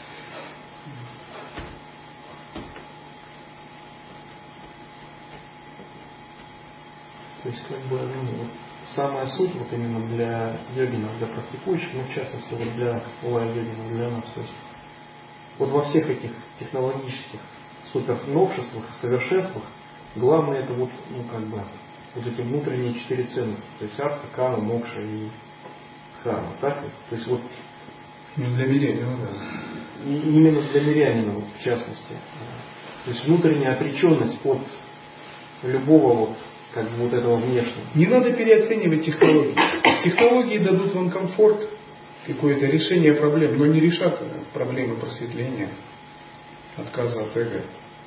То есть, как бы, самая суть вот именно для йогинов, для практикующих, ну, в частности, вот для лай-йогинов, для нас, то есть, вот во всех этих технологических суперновшествах, совершенствах, главное это вот, ну, как бы, вот эти внутренние 4 ценности, то есть артха, кама, мокша и дхарма, так? То есть вот для мирянина, да. И именно для мирянина, вот, в частности. То есть внутренняя отреченность от любого вот как бы вот этого внешнего. Не надо переоценивать технологии. Технологии дадут вам комфорт, какое-то решение проблем, но не решат проблемы просветления, отказа от эго.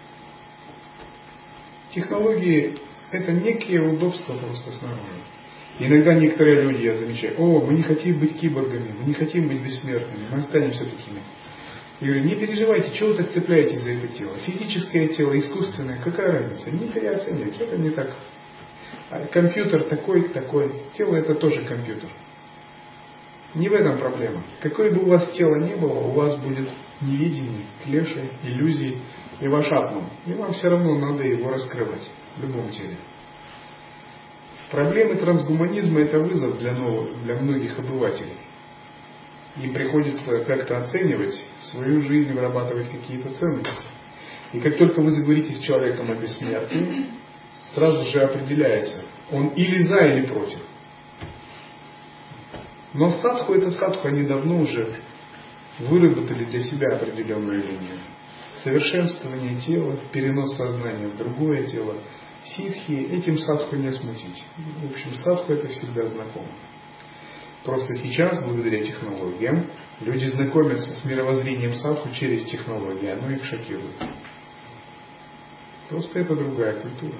Технологии это некие удобства просто снаружи. Иногда некоторые люди, я замечаю, мы не хотим быть киборгами, мы не хотим быть бессмертными, мы останемся такими. Я говорю, не переживайте, чего вы так цепляетесь за это тело? Физическое тело, искусственное, какая разница? Не переоценивайте, это не так. А компьютер такой. Тело это тоже компьютер. Не в этом проблема. Какое бы у вас тело ни было, у вас будет невидение, клеши, иллюзии и ваш атом. И вам все равно надо его раскрывать в любом теле. Проблемы трансгуманизма это вызов для многих обывателей. Им приходится как-то оценивать свою жизнь, вырабатывать какие-то ценности. И как только вы заговорите с человеком о бессмертии, сразу же определяется, он или за, или против. Но садху это садху, они давно уже выработали для себя определенную линию. Совершенствование тела, перенос сознания в другое тело. Ситхи этим садху не смутить. В общем, садху это всегда знакомо. Просто сейчас, благодаря технологиям, люди знакомятся с мировоззрением садху через технологии, оно их шокирует. Просто это другая культура.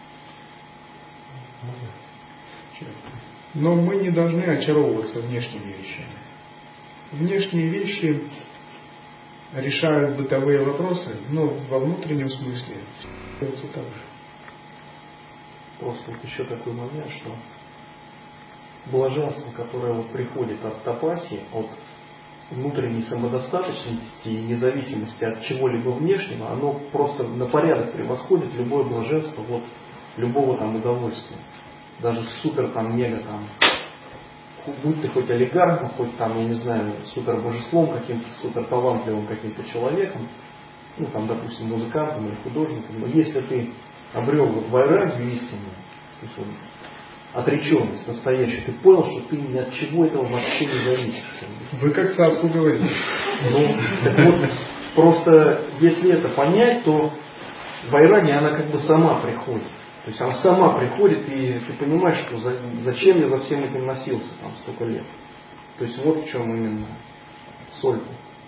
Но мы не должны очаровываться внешними вещами. Внешние вещи решают бытовые вопросы, но во внутреннем смысле делается так же. Просто вот еще такой момент, что блаженство, которое вот приходит от тапаси, от внутренней самодостаточности и независимости от чего-либо внешнего, оно просто на порядок превосходит любое блаженство вот любого там удовольствия. Даже супер там, мега там, будь ты хоть олигархом, хоть там, я не знаю, супер божеством каким-то, супер талантливым каким-то человеком, ну там, допустим, музыкантом или художником, но если ты обрел вот вайрагию истинную, то есть вот, отреченность настоящую, ты понял, что ты ни от чего этого вообще не зависишь. Вы как садху говорите. Ну, так вот, просто если это понять, то вайрагия, она как бы сама приходит. То есть она сама приходит, и ты понимаешь, что зачем я за всем этим носился там столько лет. То есть вот в чем именно соль.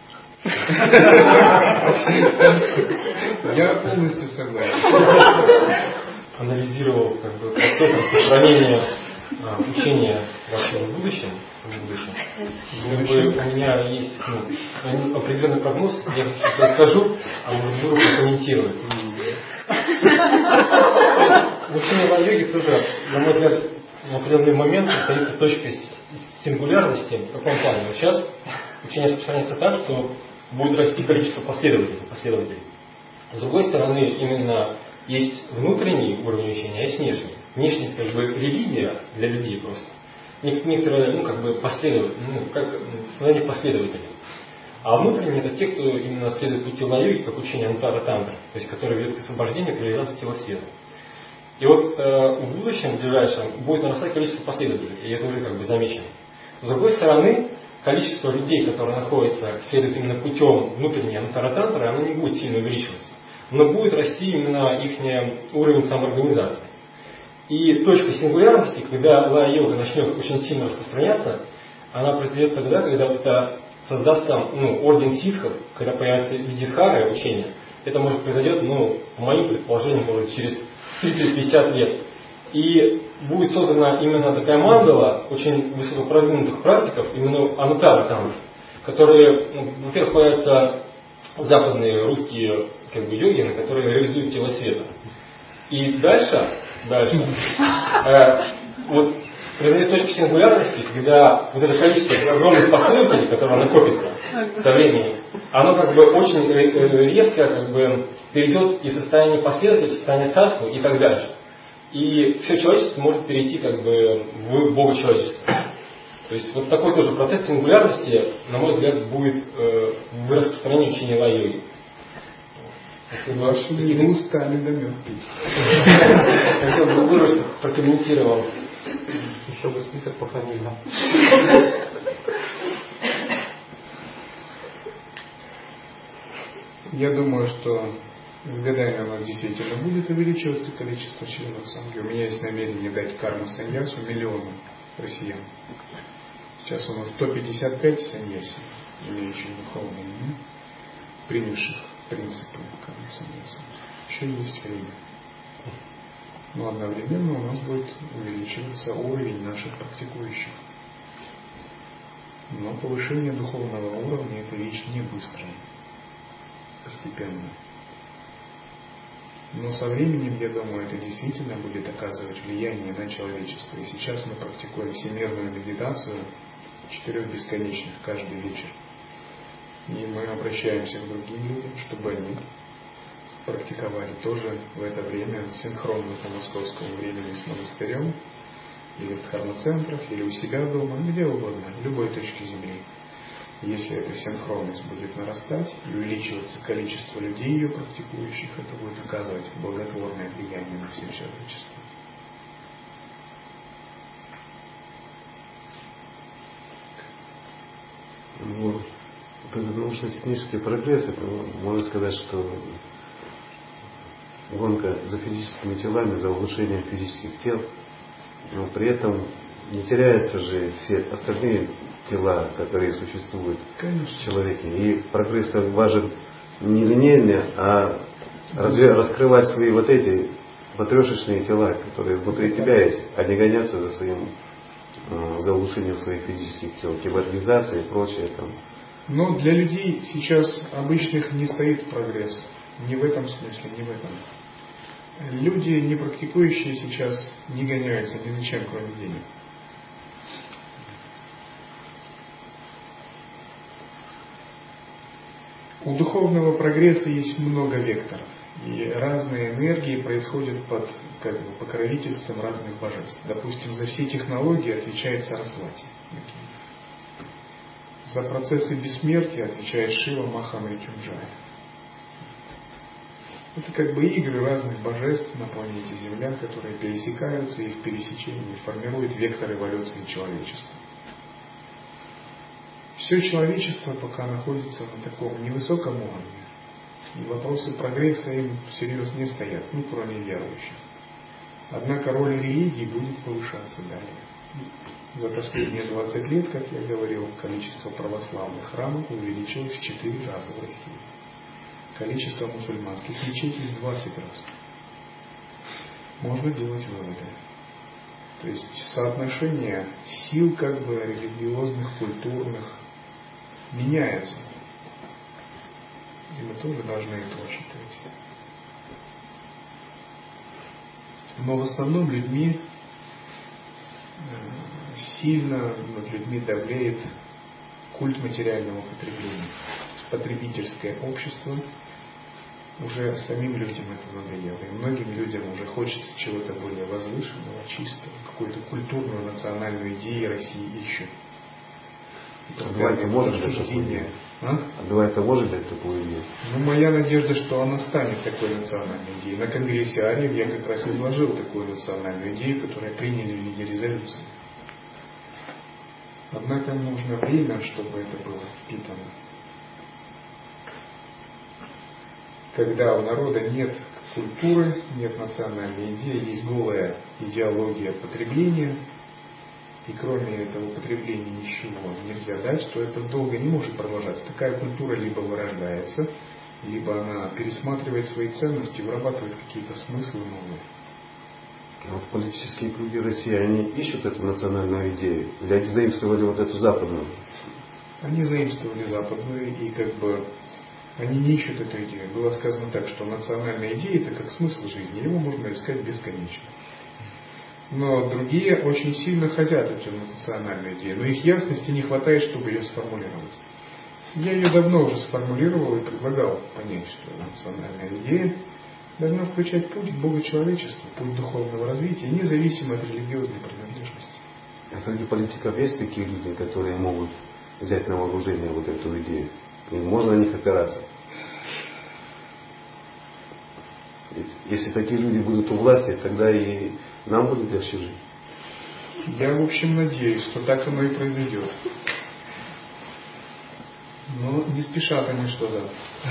Я полностью согласен. Анализировал как бы процесс распространения учения вашего в будущем. У меня есть определенный прогноз, я сейчас скажу, а может вы прокомментируете. Учение лай-йоги тоже, на мой взгляд, в определенный момент остается точкой сингулярности. В каком плане? Вот сейчас учение распространяется так, что будет расти количество последователей. С другой стороны, именно есть внутренний уровень учения, а есть внешний. Внешний это как бы религия для людей просто. Некоторые, как бы состояние последователей. А внутренний это те, кто именно следует пути лай-йоги, как учение Анутара Тантра, то есть который ведет к освобождению, к реализации тела света. И вот в будущем, в ближайшем, будет нарастать количество последователей, и это уже как бы замечено. С другой стороны, количество людей, которые следуют именно путем внутренней Анутара Тантры, оно не будет сильно увеличиваться. Но будет расти именно их уровень самоорганизации. И точка сингулярности, когда лай-йога начнет очень сильно распространяться, она произойдет тогда, когда это создастся орден ситхов, когда появится видидхара учение. Это может произойти, по моим предположениям, может, через 30-50 лет. И будет создана именно такая мандала очень высокопродвинутых практиков, именно Анутара Тантры, которые, во-первых, появятся западные русские йогины, которые реализуют тело света. И дальше вот произойдет точка сингулярности, когда вот это количество огромных последователей, которое накопится со временем, оно как бы очень резко перейдет из состояния последователя в состояние садху и так дальше. И все человечество может перейти в богочеловечество. То есть вот такой тоже процесс сингулярности, на мой взгляд, будет в распространении учения лай-йоги. Ваши не устали домет пить. Хотел бы вы, чтобы прокомментировал. Еще бы список по фамилиям. Я думаю, что с годами у нас действительно будет увеличиваться количество членов санги. У меня есть намерение дать карму саньясу миллионам россиян. Сейчас у нас 155 саньяси, имеющих духовные имена, принявших принципы кармы саньяса. Еще есть время. Но одновременно у нас будет увеличиваться уровень наших практикующих. Но повышение духовного уровня – это вещь не быстрая, постепенно. Но со временем, я думаю, это действительно будет оказывать влияние на человечество. И сейчас мы практикуем всемирную медитацию 4 бесконечных каждый вечер. И мы обращаемся к другим людям, чтобы они практиковали тоже в это время синхронно по московскому времени с монастырем, или в дхарма-центрах, или у себя дома, где угодно, в любой точке Земли. Если эта синхронность будет нарастать и увеличиваться количество людей, ее практикующих, это будет оказывать благотворное влияние на все человечество. Ну, научно-технический прогресс, это можно сказать, что гонка за физическими телами, за улучшением физических тел, но при этом не теряются же все остальные тела, которые существуют в человеке. И прогресс важен не линейно, а раскрывать свои вот эти матрешечные тела, которые внутри тебя есть, а не гоняться за улучшением своих физических тел, киборгизация и прочее там. Но для людей сейчас обычных не стоит прогресс. Не в этом смысле, не в этом. Люди, не практикующие сейчас, не гоняются ни за чем, кроме денег. У духовного прогресса есть много векторов. И разные энергии происходят под покровительством разных божеств. Допустим, за все технологии отвечает Сарасвати. За процессы бессмертия отвечает Шива, Маха, Мритюнджая. Это игры разных божеств на планете Земля, которые пересекаются, и их пересечение формирует вектор эволюции человечества. Все человечество пока находится на таком невысоком уровне. И вопросы прогресса им всерьез не стоят, кроме верующих. Однако роль религии будет повышаться далее. За последние 20 лет, как я говорил, количество православных храмов увеличилось в 4 раза в России. Количество мусульманских мечетей в 20 раз. Можно делать выводы. То есть соотношение сил религиозных, культурных меняется. И мы тоже должны это учитывать. Но в основном сильно над людьми давлеет культ материального потребления. Потребительское общество, уже самим людям это надоело. И многим людям уже хочется чего-то более возвышенного, чистого, какую-то культурную, национальную идею России ищут. Адвайта может дать такую идею? Адвайта может дать такую идею? Моя надежда, что она станет такой национальной идеей. На конгрессе Ариев я как раз изложил такую национальную идею, которую приняли в виде резолюции. Однако нужно время, чтобы это было впитано. Когда у народа нет культуры, нет национальной идеи, есть голая идеология потребления, и кроме этого потребления ничего нельзя дать, то это долго не может продолжаться. Такая культура либо вырождается, либо она пересматривает свои ценности, вырабатывает какие-то смыслы новые. А вот политические круги России, они ищут эту национальную идею? Или они заимствовали вот эту западную? Они заимствовали западную, и они не ищут эту идею. Было сказано так, что национальная идея – это как смысл жизни, его можно искать бесконечно. Но другие очень сильно хотят эту национальную идею, но их ясности не хватает, чтобы ее сформулировать. Я ее давно уже сформулировал и предлагал понять, что национальная идея должна включать путь к богочеловечеству, путь духовного развития, независимо от религиозной принадлежности. А среди политиков есть такие люди, которые могут взять на вооружение вот эту идею? И можно на них опираться? Если такие люди будут у власти, тогда и нам будет легче жить. Я, в общем, надеюсь, что так оно и произойдет. Но не спешат они что-то.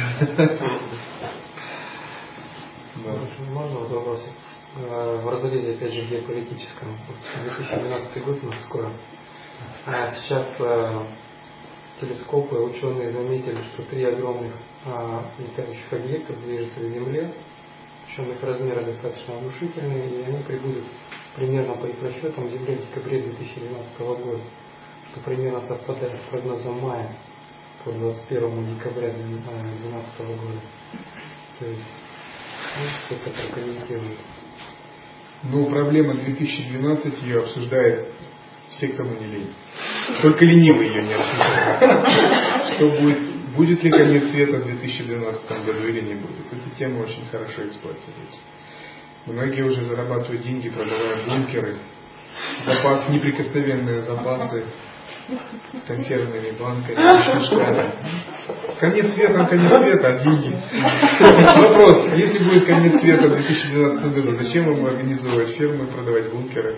Можно вопрос? В разрезе, опять же, геополитическом. 2012 год у нас скоро. Сейчас телескопы, ученые заметили, что 3 огромных летающих объектов движутся к Земле, причем их размеры достаточно внушительные, и они прибудут примерно по их расчетам в Земле в декабре 2012 года, что примерно совпадает с прогнозом мая по 21 декабря 2012 года. То есть Кто-то прокомментирует. Ну, проблема 2012 ее обсуждает все, кому не лень. Только ленивый ее не обсуждает. Что будет ли конец света в 2012 году или не будет. Эта тема очень хорошо эксплуатируется. Многие уже зарабатывают деньги, продавая бункеры, неприкосновенные запасы с консервными банками, мешками. Конец света, а деньги. Вопрос, если будет конец света в 2012 году, зачем вам организовывать фермы и продавать бункеры?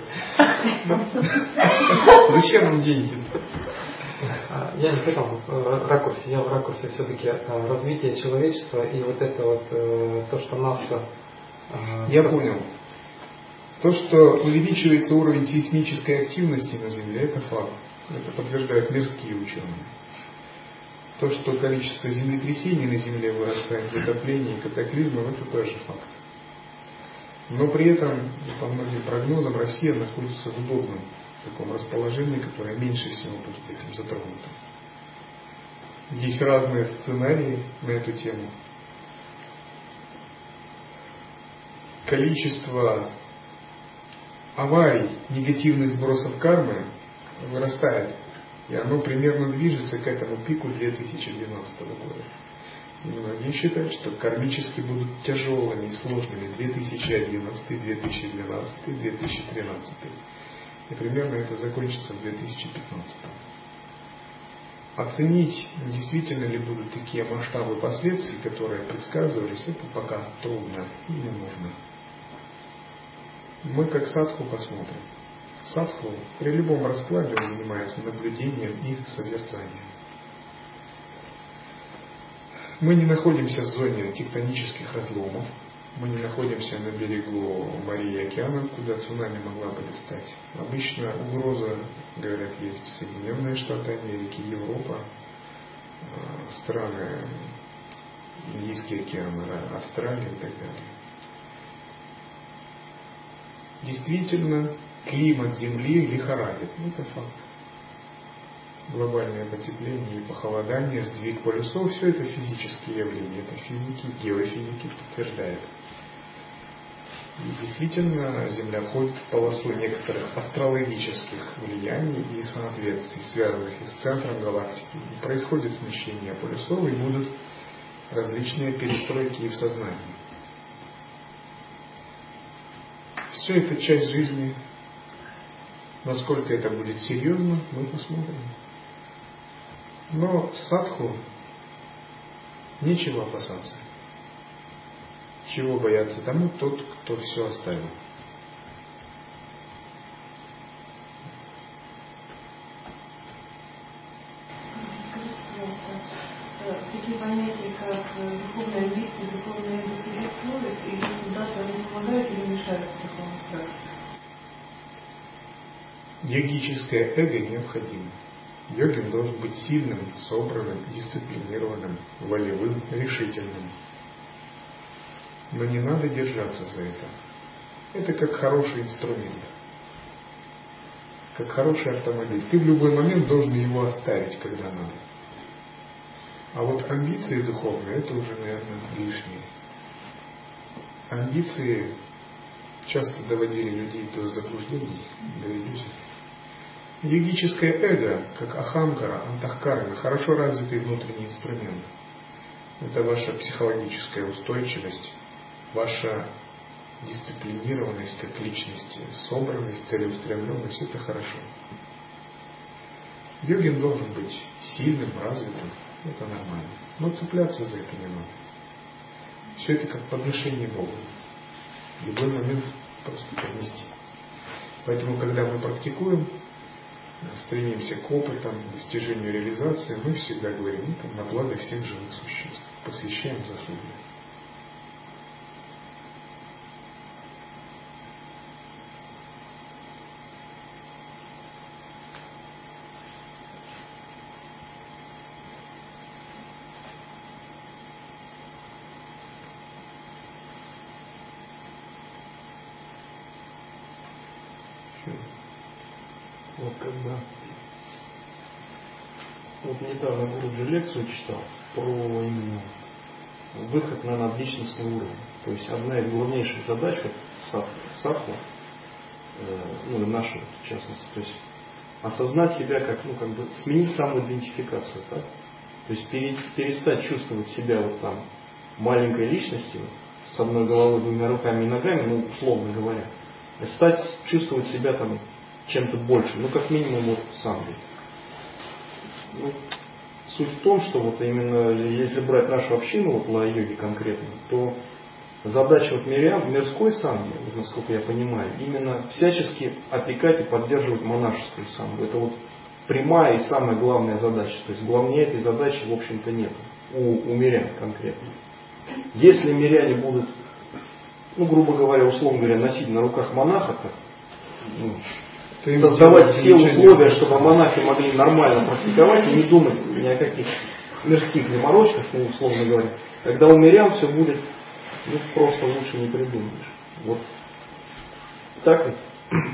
Зачем вам деньги? Я не в этом ракурсе, я в ракурсе все-таки развития человечества и вот это вот то, что нас... Я понял. То, что увеличивается уровень сейсмической активности на Земле, это факт. Это подтверждают мирские ученые. То, что количество землетрясений на Земле вырастает, затоплений и катаклизмов, это тоже факт. Но при этом, по многим прогнозам, Россия находится в удобном таком расположении, которое меньше всего будет этим затронуто. Есть разные сценарии на эту тему. Количество аварий, негативных сбросов кармы вырастает. И оно примерно движется к этому пику 2012 года. И многие считают, что кармически будут тяжелыми и сложными 2011, 2012, 2013. И примерно это закончится в 2015. Оценить, действительно ли будут такие масштабы последствий, которые предсказывались, это пока трудно и не нужно. Мы как садху посмотрим. Садху при любом раскладе он занимается наблюдением и созерцанием. Мы не находимся в зоне тектонических разломов, мы не находимся на берегу моря и океана, куда цунами могла бы достать. Обычно угроза, говорят, есть Соединенные Штаты Америки, Европа, страны, Индийский океан, Австралия и так далее. Действительно, климат Земли лихорадит. Это факт. Глобальное потепление и похолодание, сдвиг полюсов, все это физические явления. Это физики, геофизики подтверждают. И действительно, Земля входит в полосу некоторых астрологических влияний и соответствий, связанных и с центром галактики. И происходит смещение полюсов, и будут различные перестройки и в сознании. Все это часть жизни. Насколько это будет серьезно, мы посмотрим. Но садху нечего опасаться. Чего бояться тому тот, кто все оставил. Такие понятия, как духовная амбиция, духовная эго существуют, и куда-то они помогают или мешают духовной практике? Йогическое эго необходимо. Йогин должен быть сильным, собранным, дисциплинированным, волевым, решительным. Но не надо держаться за это. Это как хороший инструмент. Как хороший автомобиль. Ты в любой момент должен его оставить, когда надо. А вот амбиции духовные, это уже, наверное, лишние. Амбиции часто доводили людей до заблуждений, до иллюзий. Йогическое эго, как ахамкара, антахкарана, хорошо развитый внутренний инструмент. Это ваша психологическая устойчивость, ваша дисциплинированность как личности, собранность, целеустремленность, это хорошо. Йогин должен быть сильным, развитым, это нормально. Но цепляться за это не надо. Все это как подношение Богу. В любой момент просто поднести. Поэтому, когда мы практикуем, стремимся к опытам, достижению реализации, мы всегда говорим, это на благо всех живых существ. Посвящаем заслуги. Вот недавно Гуруджи лекцию читал про именно выход на надличностный уровень. То есть одна из главнейших задач саттва, наша в частности, то есть осознать себя как, сменить самоидентификацию, так? То есть перестать чувствовать себя вот там маленькой личностью, с одной головой, двумя руками и ногами, условно говоря, и стать чувствовать себя там чем-то большим, как минимум вот самбой. Суть в том, что вот именно если брать нашу общину, вот лая-йоги конкретно, то задача вот мирской самбы, вот насколько я понимаю, именно всячески опекать и поддерживать монашескую самбу. Это вот прямая и самая главная задача. То есть главнее этой задачи, в общем-то, нет у мирян конкретно. Если миряне будут, грубо говоря, условно говоря, носить на руках монаха, создавать все условия, чтобы монахи могли нормально практиковать и не думать ни о каких мирских заморочках, условно говоря, тогда у мирян все будет просто лучше не придумаешь. Вот так вот.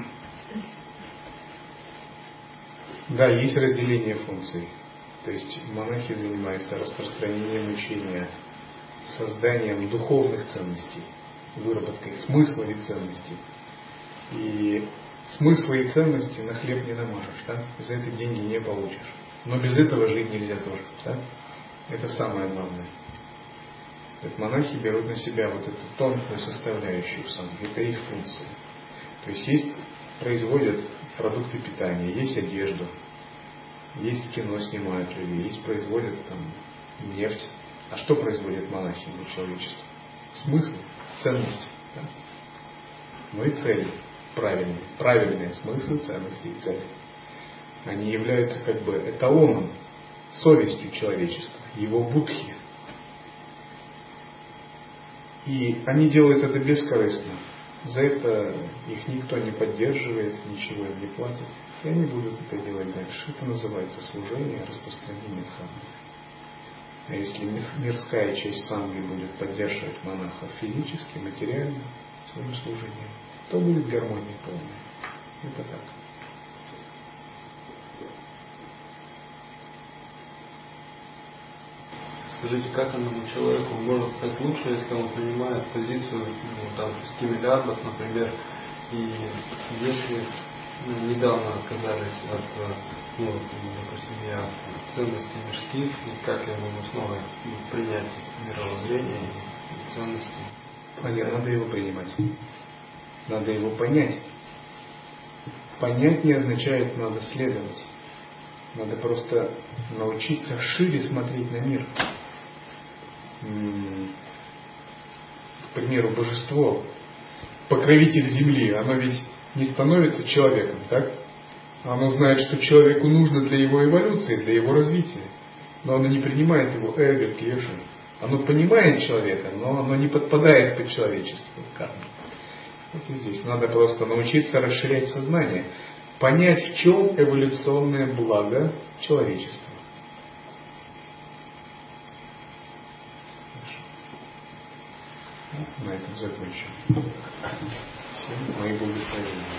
Да, есть разделение функций. То есть монахи занимаются распространением учения, созданием духовных ценностей, выработкой смысла и ценностей. И смысла и ценности на хлеб не намажешь, да? За это деньги не получишь. Но без этого жить нельзя тоже. Да? Это самое главное. Монахи берут на себя вот эту тонкую составляющую самбу. Это их функция. То есть производят продукты питания, есть одежду, есть кино снимают люди, есть производят нефть. А что производят монахи для человечества? Смысл, ценности. Да? И цели правильные. Правильные смыслы, ценности и цели. Они являются эталоном, совестью человечества, его будхи. И они делают это бескорыстно. За это их никто не поддерживает, ничего им не платит. И они будут это делать дальше. Это называется служение, распространение дхармы. А если мирская часть самги будет поддерживать монахов физически, материально, своим служением, то будет гармония полная. Это так. Скажите, как одному человеку может стать лучше, если он принимает позицию 6 миллиардов, например, и если недавно отказались от, допустим, я ценностей мирских, и как я могу снова принять мировоззрение и ценности? Надо его принимать. Надо его понять. Понять не означает надо следовать. Надо просто научиться шире смотреть на мир. К примеру, божество, покровитель земли, оно ведь не становится человеком, так? Оно знает, что человеку нужно для его эволюции, для его развития. Но оно не принимает его эго, клеши. Оно понимает человека, но оно не подпадает под человечество. Вот и здесь надо просто научиться расширять сознание, понять, в чем эволюционное благо человечества. На этом закончим. Всем мои благословения.